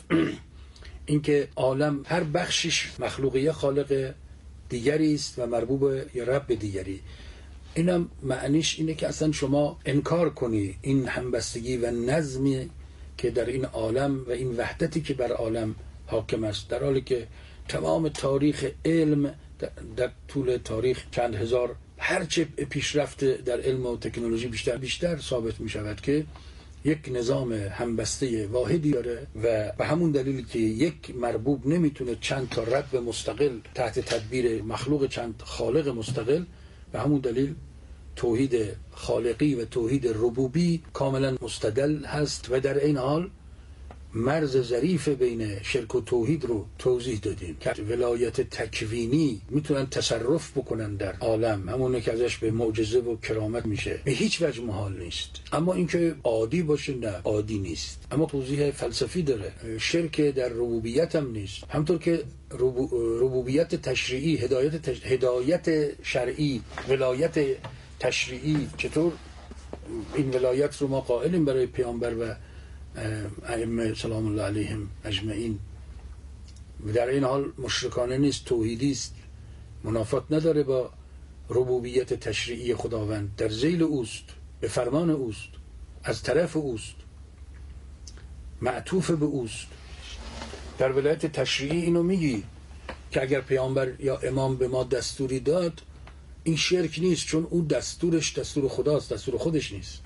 اینکه عالم هر بخشش مخلوقی خالق دیگری است و مربوب یا رب دیگری. اینم معنیش اینه که اصلا شما انکار کنی این همبستگی و نظمی که در این عالم و این وحدتی که بر عالم حاکم است، در حالی که تمام تاریخ علم در طول تاریخ چند هزار، هرچه پیشرفت در علم و تکنولوژی بیشتر بیشتر ثابت می شود که یک نظام همبسته واحدی داره و به همون دلیل که یک مربوب نمیتونه چند تا رب مستقل تحت تدبیر مخلوق چند خالق مستقل، به همون دلیل توحید خالقی و توحید ربوبی کاملا مستدل هست. و در این حال مرز ظریف بین شرک و توحید رو توضیح دادیم که ولایت تکوینی میتونن تصرف بکنن در عالم، همونه که ازش به معجزه و کرامت میشه، به هیچ وجه محال نیست. اما اینکه عادی باشه، نه عادی نیست، اما توضیح فلسفی داره. شرک در ربوبیت هم نیست، همطور که ربو... ربوبیت تشریعی، هدایت تش... هدایت شرعی، ولایت تشریعی، چطور این ولایت رو ما قائلیم برای پیامبر و ائمه سلام الله علیهم اجمعین، در این حال مشرکانه نیست، توحیدی است، منافات نداره با ربوبیت تشریعی خداوند، در ذیل اوست، به فرمان اوست، از طرف اوست، معطوف به اوست. در ولایت تشریعی اینو میگی که اگر پیامبر یا امام به ما دستوری داد، این شرک نیست، چون او دستورش دستور خداست، دستور خودش نیست.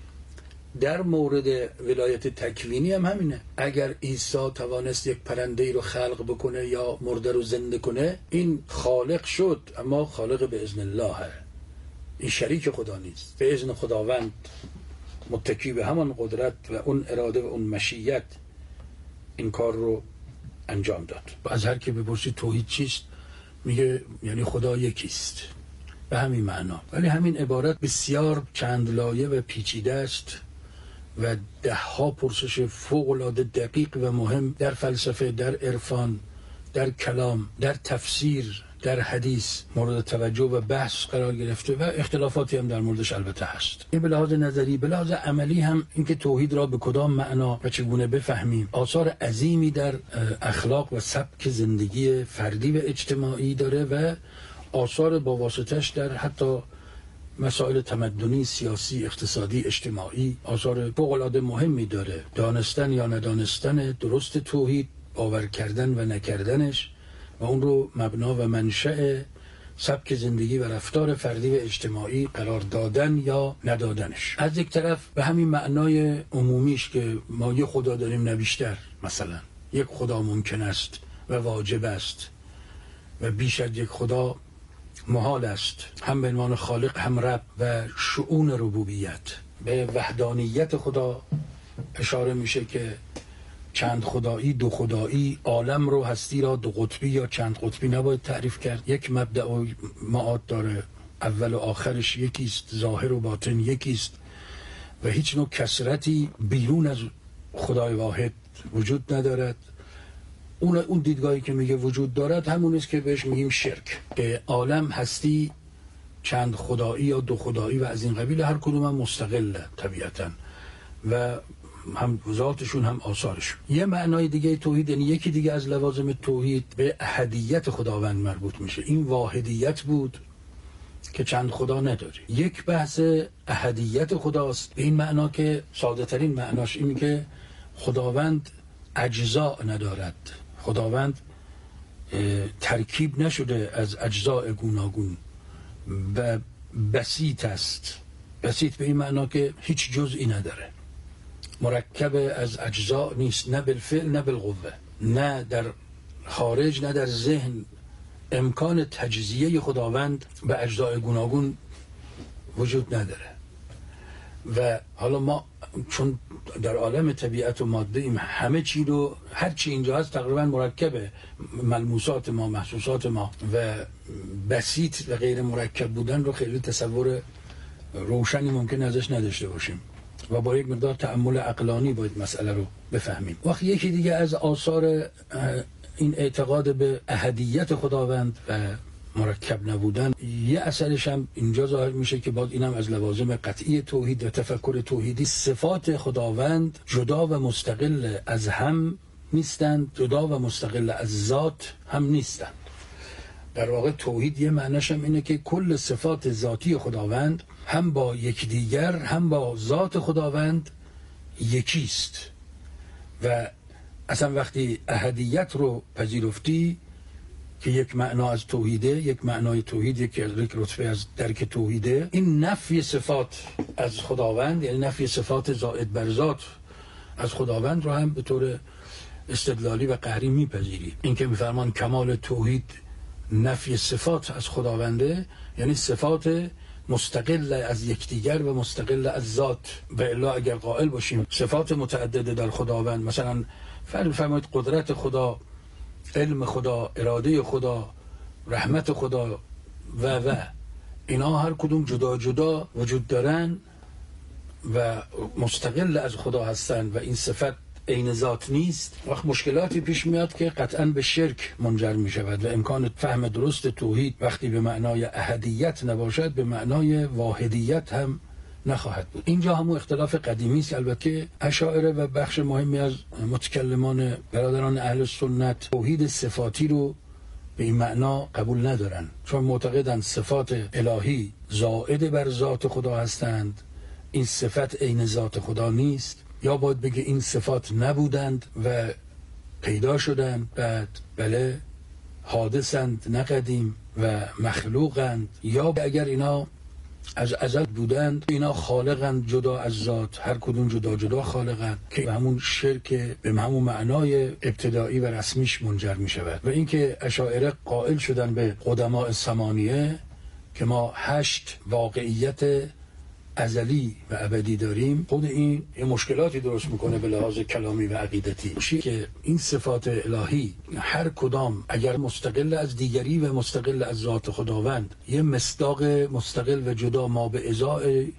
در مورد ولایت تکوینی هم همینه. اگر عیسی توانست یک پرنده رو خلق بکنه یا مرده رو زنده کنه، این خالق شد، اما خالق به اذن الله، این شریک خدا نیست، به اذن خداوند، متکی به همان قدرت و اون اراده و اون مشیت این کار رو انجام داد. از هر کی بپرسی توحید چیست، میگه یعنی خدا یکیست، به همین معنا. ولی همین عبارت بسیار چند لایه و پیچیده است و ده ها پرسش فوق العاده دقیق و مهم در فلسفه، در عرفان، در کلام، در تفسیر، در حدیث مورد توجه و بحث قرار گرفته و اختلافاتی هم در موردش البته هست. این به لحاظ نظری، به لحاظ عملی هم اینکه توحید را به کدام معنا و چگونه بفهمیم، آثار عظیمی در اخلاق و سبک زندگی فردی و اجتماعی داره و آثار با واسطش در حتی مسائل تمدنی، سیاسی، اقتصادی، اجتماعی آثار فوق‌العاده مهمی داره. دانستن یا ندانستن درست توحید، باور کردن و نکردنش و اون رو مبنا و منشأ سبک زندگی و رفتار فردی و اجتماعی قرار دادن یا ندادنش. از یک طرف به همین معنای عمومیش که ما یک خدا داریم نه بیشتر، مثلا یک خدا ممکن است و واجب است و بیش از یک خدا محال است، هم به عنوان خالق هم رب، و شؤون ربوبیت به وحدانیت خدا اشاره میشه که چند خدایی، دو خدایی، عالم رو، هستی را دو قطبی یا چند قطبی نباید تعریف کرد. یک مبدأ و معاد داره، اول و آخرش یکیست، ظاهر و باطن یکیست و هیچ نوع کثرتی بیرون از خدای واحد وجود ندارد اون اون دیدگاهی که میگه وجود دارد همون است که بهش میگیم شرک، که عالم هستی چند خدایی یا دو خدایی و از این قبیل، هر کدوم هم مستقله طبیعتا و هم ذاتشون هم آثارشون. یه معنای دیگه توحید، یعنی یکی دیگه از لوازم توحید به احدیت خداوند مربوط میشه. این واحدیت بود که چند خدا نداری. یک بحث احدیت خداست به این معنا که ساده ترین معناش اینه که خداوند اجزا ندارد، خداوند ترکیب نشده از اجزاء گوناگون و بسیط است. بسیط به این معنا که هیچ جزئی نداره، مرکب از اجزا نیست، نه بالفعل نه بالقوه، نه در خارج نه در ذهن. امکان تجزیه خداوند به اجزای گوناگون وجود نداره. و حالا ما چون در عالم طبیعت و ماده ایم، همه چی رو، هر چی اینجا هست تقریبا مرکبه، ملموسات ما، محسوسات ما، و بسیط و غیر مرکب بودن رو خیلی تصور روشنی ممکن ازش نداشته باشیم و با یک مقدار تأمل عقلانی باید مسئله رو بفهمیم. وقتی یکی دیگه از آثار این اعتقاد به احدیت خداوند و مرکب نبودن، یه اثرش هم اینجا ظاهر میشه که باید اینم از لوازم قطعی توحید و تفکر توحیدی، صفات خداوند جدا و مستقل از هم نیستند، جدا و مستقل از ذات هم نیستند. در واقع توحید یه معنیش هم اینه که کل صفات ذاتی خداوند هم با یکدیگر هم با ذات خداوند یکیست. و اصلا وقتی احدیت رو پذیرفتی که یک معنا از توحیده، یک معنای توحید، یک رتبه از درک توحیده، این نفی صفات از خداوند، یعنی نفی صفات زائد بر ذات از خداوند رو هم به طور استدلالی و قهری میپذیری. این که میفرمان کمال توحید نفی صفات از خداونده، یعنی صفات مستقل از یکدیگر و مستقل از ذات. و الا اگر قائل باشیم صفات متعدده در خداوند، مثلا فرمایید قدرت خدا، علم خدا، اراده خدا، رحمت خدا و و اینا هر کدوم جدا جدا وجود دارن و مستقل از خدا هستن و این صفت عین ذات نیست، وقت مشکلاتی پیش میاد که قطعا به شرک منجر می شود و امکان فهم درست توحید وقتی به معنای احدیت نباشد به معنای واحدیت هم نخواهد بود. اینجا همون اختلاف قدیمی است. البته اشاعره و بخش مهمی از متکلمان برادران اهل سنت توحید صفاتی رو به این معنا قبول ندارن، چون معتقدند صفات الهی زائد بر ذات خدا هستند، این صفت عین ذات خدا نیست، یا باید بگه این صفات نبودند و پیدا شدند بعد، بله حادثند نه قدیم و مخلوقند، یا اگر اینا از ازل بودند اینا خالقند جدا از ذات، هر کدوم جدا جدا خالقند، که همون شرک به همون معنای ابتدایی و رسمیش منجر می شود. و اینکه اشاعره قائل شدن به قدماء ثمانیه که ما هشت واقعیت ازلی و ابدی داریم، خود این یه مشکلاتی درست میکنه به لحاظ کلامی و عقیدتی. چی که این صفات الهی هر کدام اگر مستقل از دیگری و مستقل از ذات خداوند یه مصداق مستقل و جدا ما به ازای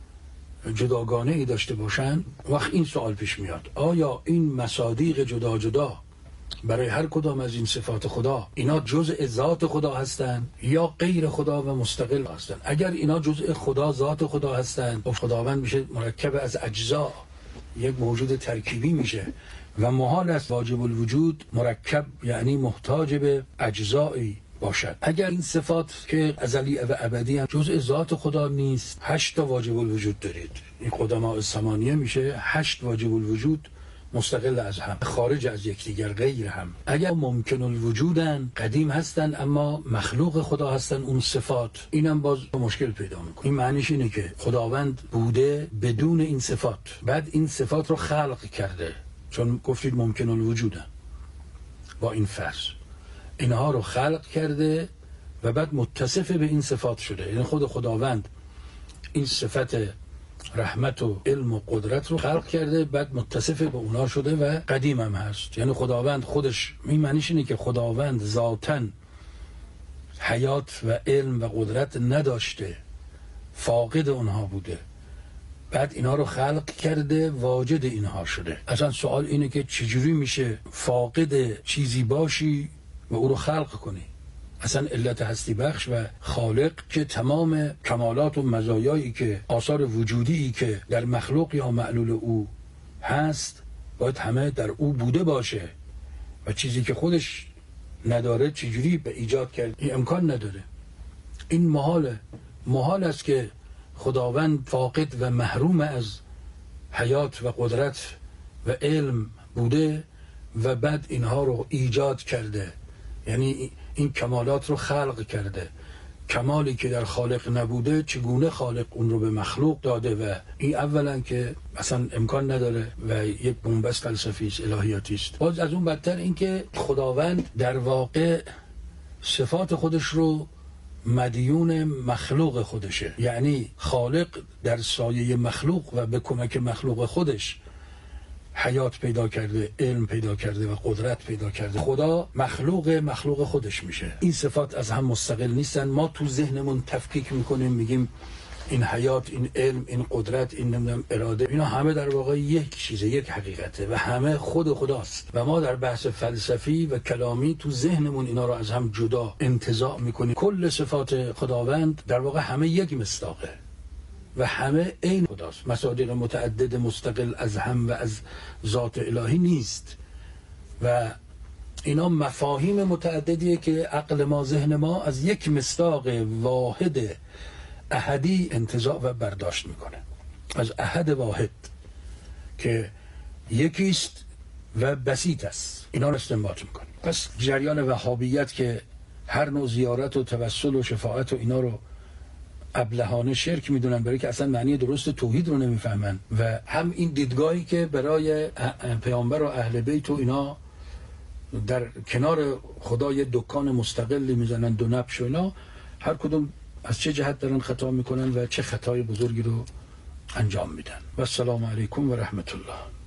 جداگانه ای داشته باشن، وقت این سوال پیش میاد آیا این مصادیق جدا جدا برای هر کدام از این صفات خدا اینا جزء ذات خدا هستند یا غیر خدا و مستقل هستند؟ اگر اینا جزء خدا، ذات خدا هستند، خداوند میشه مرکب از اجزا، یک موجود ترکیبی میشه و محال است واجب الوجود مرکب یعنی محتاج به اجزایی باشد. اگر این صفات که ازلی و ابدی هم جزء ذات خدا نیست، هشت تا واجب الوجود دارید. این قدماء ثمانیه میشه هشت واجب الوجود مستقل از هم، خارج از یکدیگر، غیر هم. اگر ممکن الوجودن، قدیم هستن اما مخلوق خدا هستن اون صفات، اینم باز مشکل پیدا میکنه. این معنیش اینه که خداوند بوده بدون این صفات، بعد این صفات رو خلق کرده، چون گفتید ممکن الوجودن، با این فرض اینها رو خلق کرده و بعد متصف به این صفات شده. یعنی خود خداوند این صفت رحمت و علم و قدرت رو خلق کرده، بعد متصف به اونا شده و قدیم هم هست. یعنی خداوند خودش، این معنیش اینه که خداوند ذاتاً حیات و علم و قدرت نداشته، فاقد اونها بوده، بعد اینا رو خلق کرده، واجد اینها شده. اصلا سوال اینه که چجوری میشه فاقد چیزی باشی و او رو خلق کنی؟ اصلا علت هستی بخش و خالق که تمام کمالات و مزایایی که آثار وجودی که در مخلوق یا معلول او هست باید همه در او بوده باشه و چیزی که خودش نداره چجوری به ایجاد کرد؟ این امکان نداره. این محاله. محال است که خداوند فاقد و محروم از حیات و قدرت و علم بوده و بعد اینها رو ایجاد کرده، یعنی این کمالات رو خلق کرده. کمالی که در خالق نبوده چگونه خالق اون رو به مخلوق داده؟ و این اولا که اصلا امکان نداره و یک بنبست فلسفی است، الهیاتی است. باز از اون بدتر این که خداوند در واقع صفات خودش رو مدیون مخلوق خودشه، یعنی خالق در سایه مخلوق و به کمک مخلوق خودش حیات پیدا کرده، علم پیدا کرده و قدرت پیدا کرده. خدا مخلوق مخلوق خودش میشه. این صفات از هم مستقل نیستن. ما تو ذهنمون تفکیک میکنیم، میگیم این حیات، این علم، این قدرت، این نمیدونم اراده، اینا همه در واقع یک چیزه، یک حقیقته و همه خود خداست. و ما در بحث فلسفی و کلامی تو ذهنمون اینا رو از هم جدا انتزاع میکنیم. کل صفات خداوند در واقع همه یک مصداقه و همه عین خداست. مصادیق متعدد مستقل از هم و از ذات الهی نیست و اینا مفاهیم متعددیه که عقل ما، ذهن ما از یک مصداق واحد احدی انتزاع و برداشت میکنه، از احد واحد که یکیست و بسیط است، اینا رو استنباط میکنه. پس جریان وهابیت که هر نوع زیارت و توسل و شفاعت و اینا رو ابلهانه شرک میدونن، برای که اصلا معنی درست توحید رو نمیفهمن، و هم این دیدگاهی که برای پیامبر و اهل بیت و اینا در کنار خدا یه دکان مستقلی میزنن، دو نبش و اینا، هر کدوم از چه جهت دارن خطا میکنن و چه خطای بزرگی رو انجام میدن. و السلام علیکم و رحمت الله.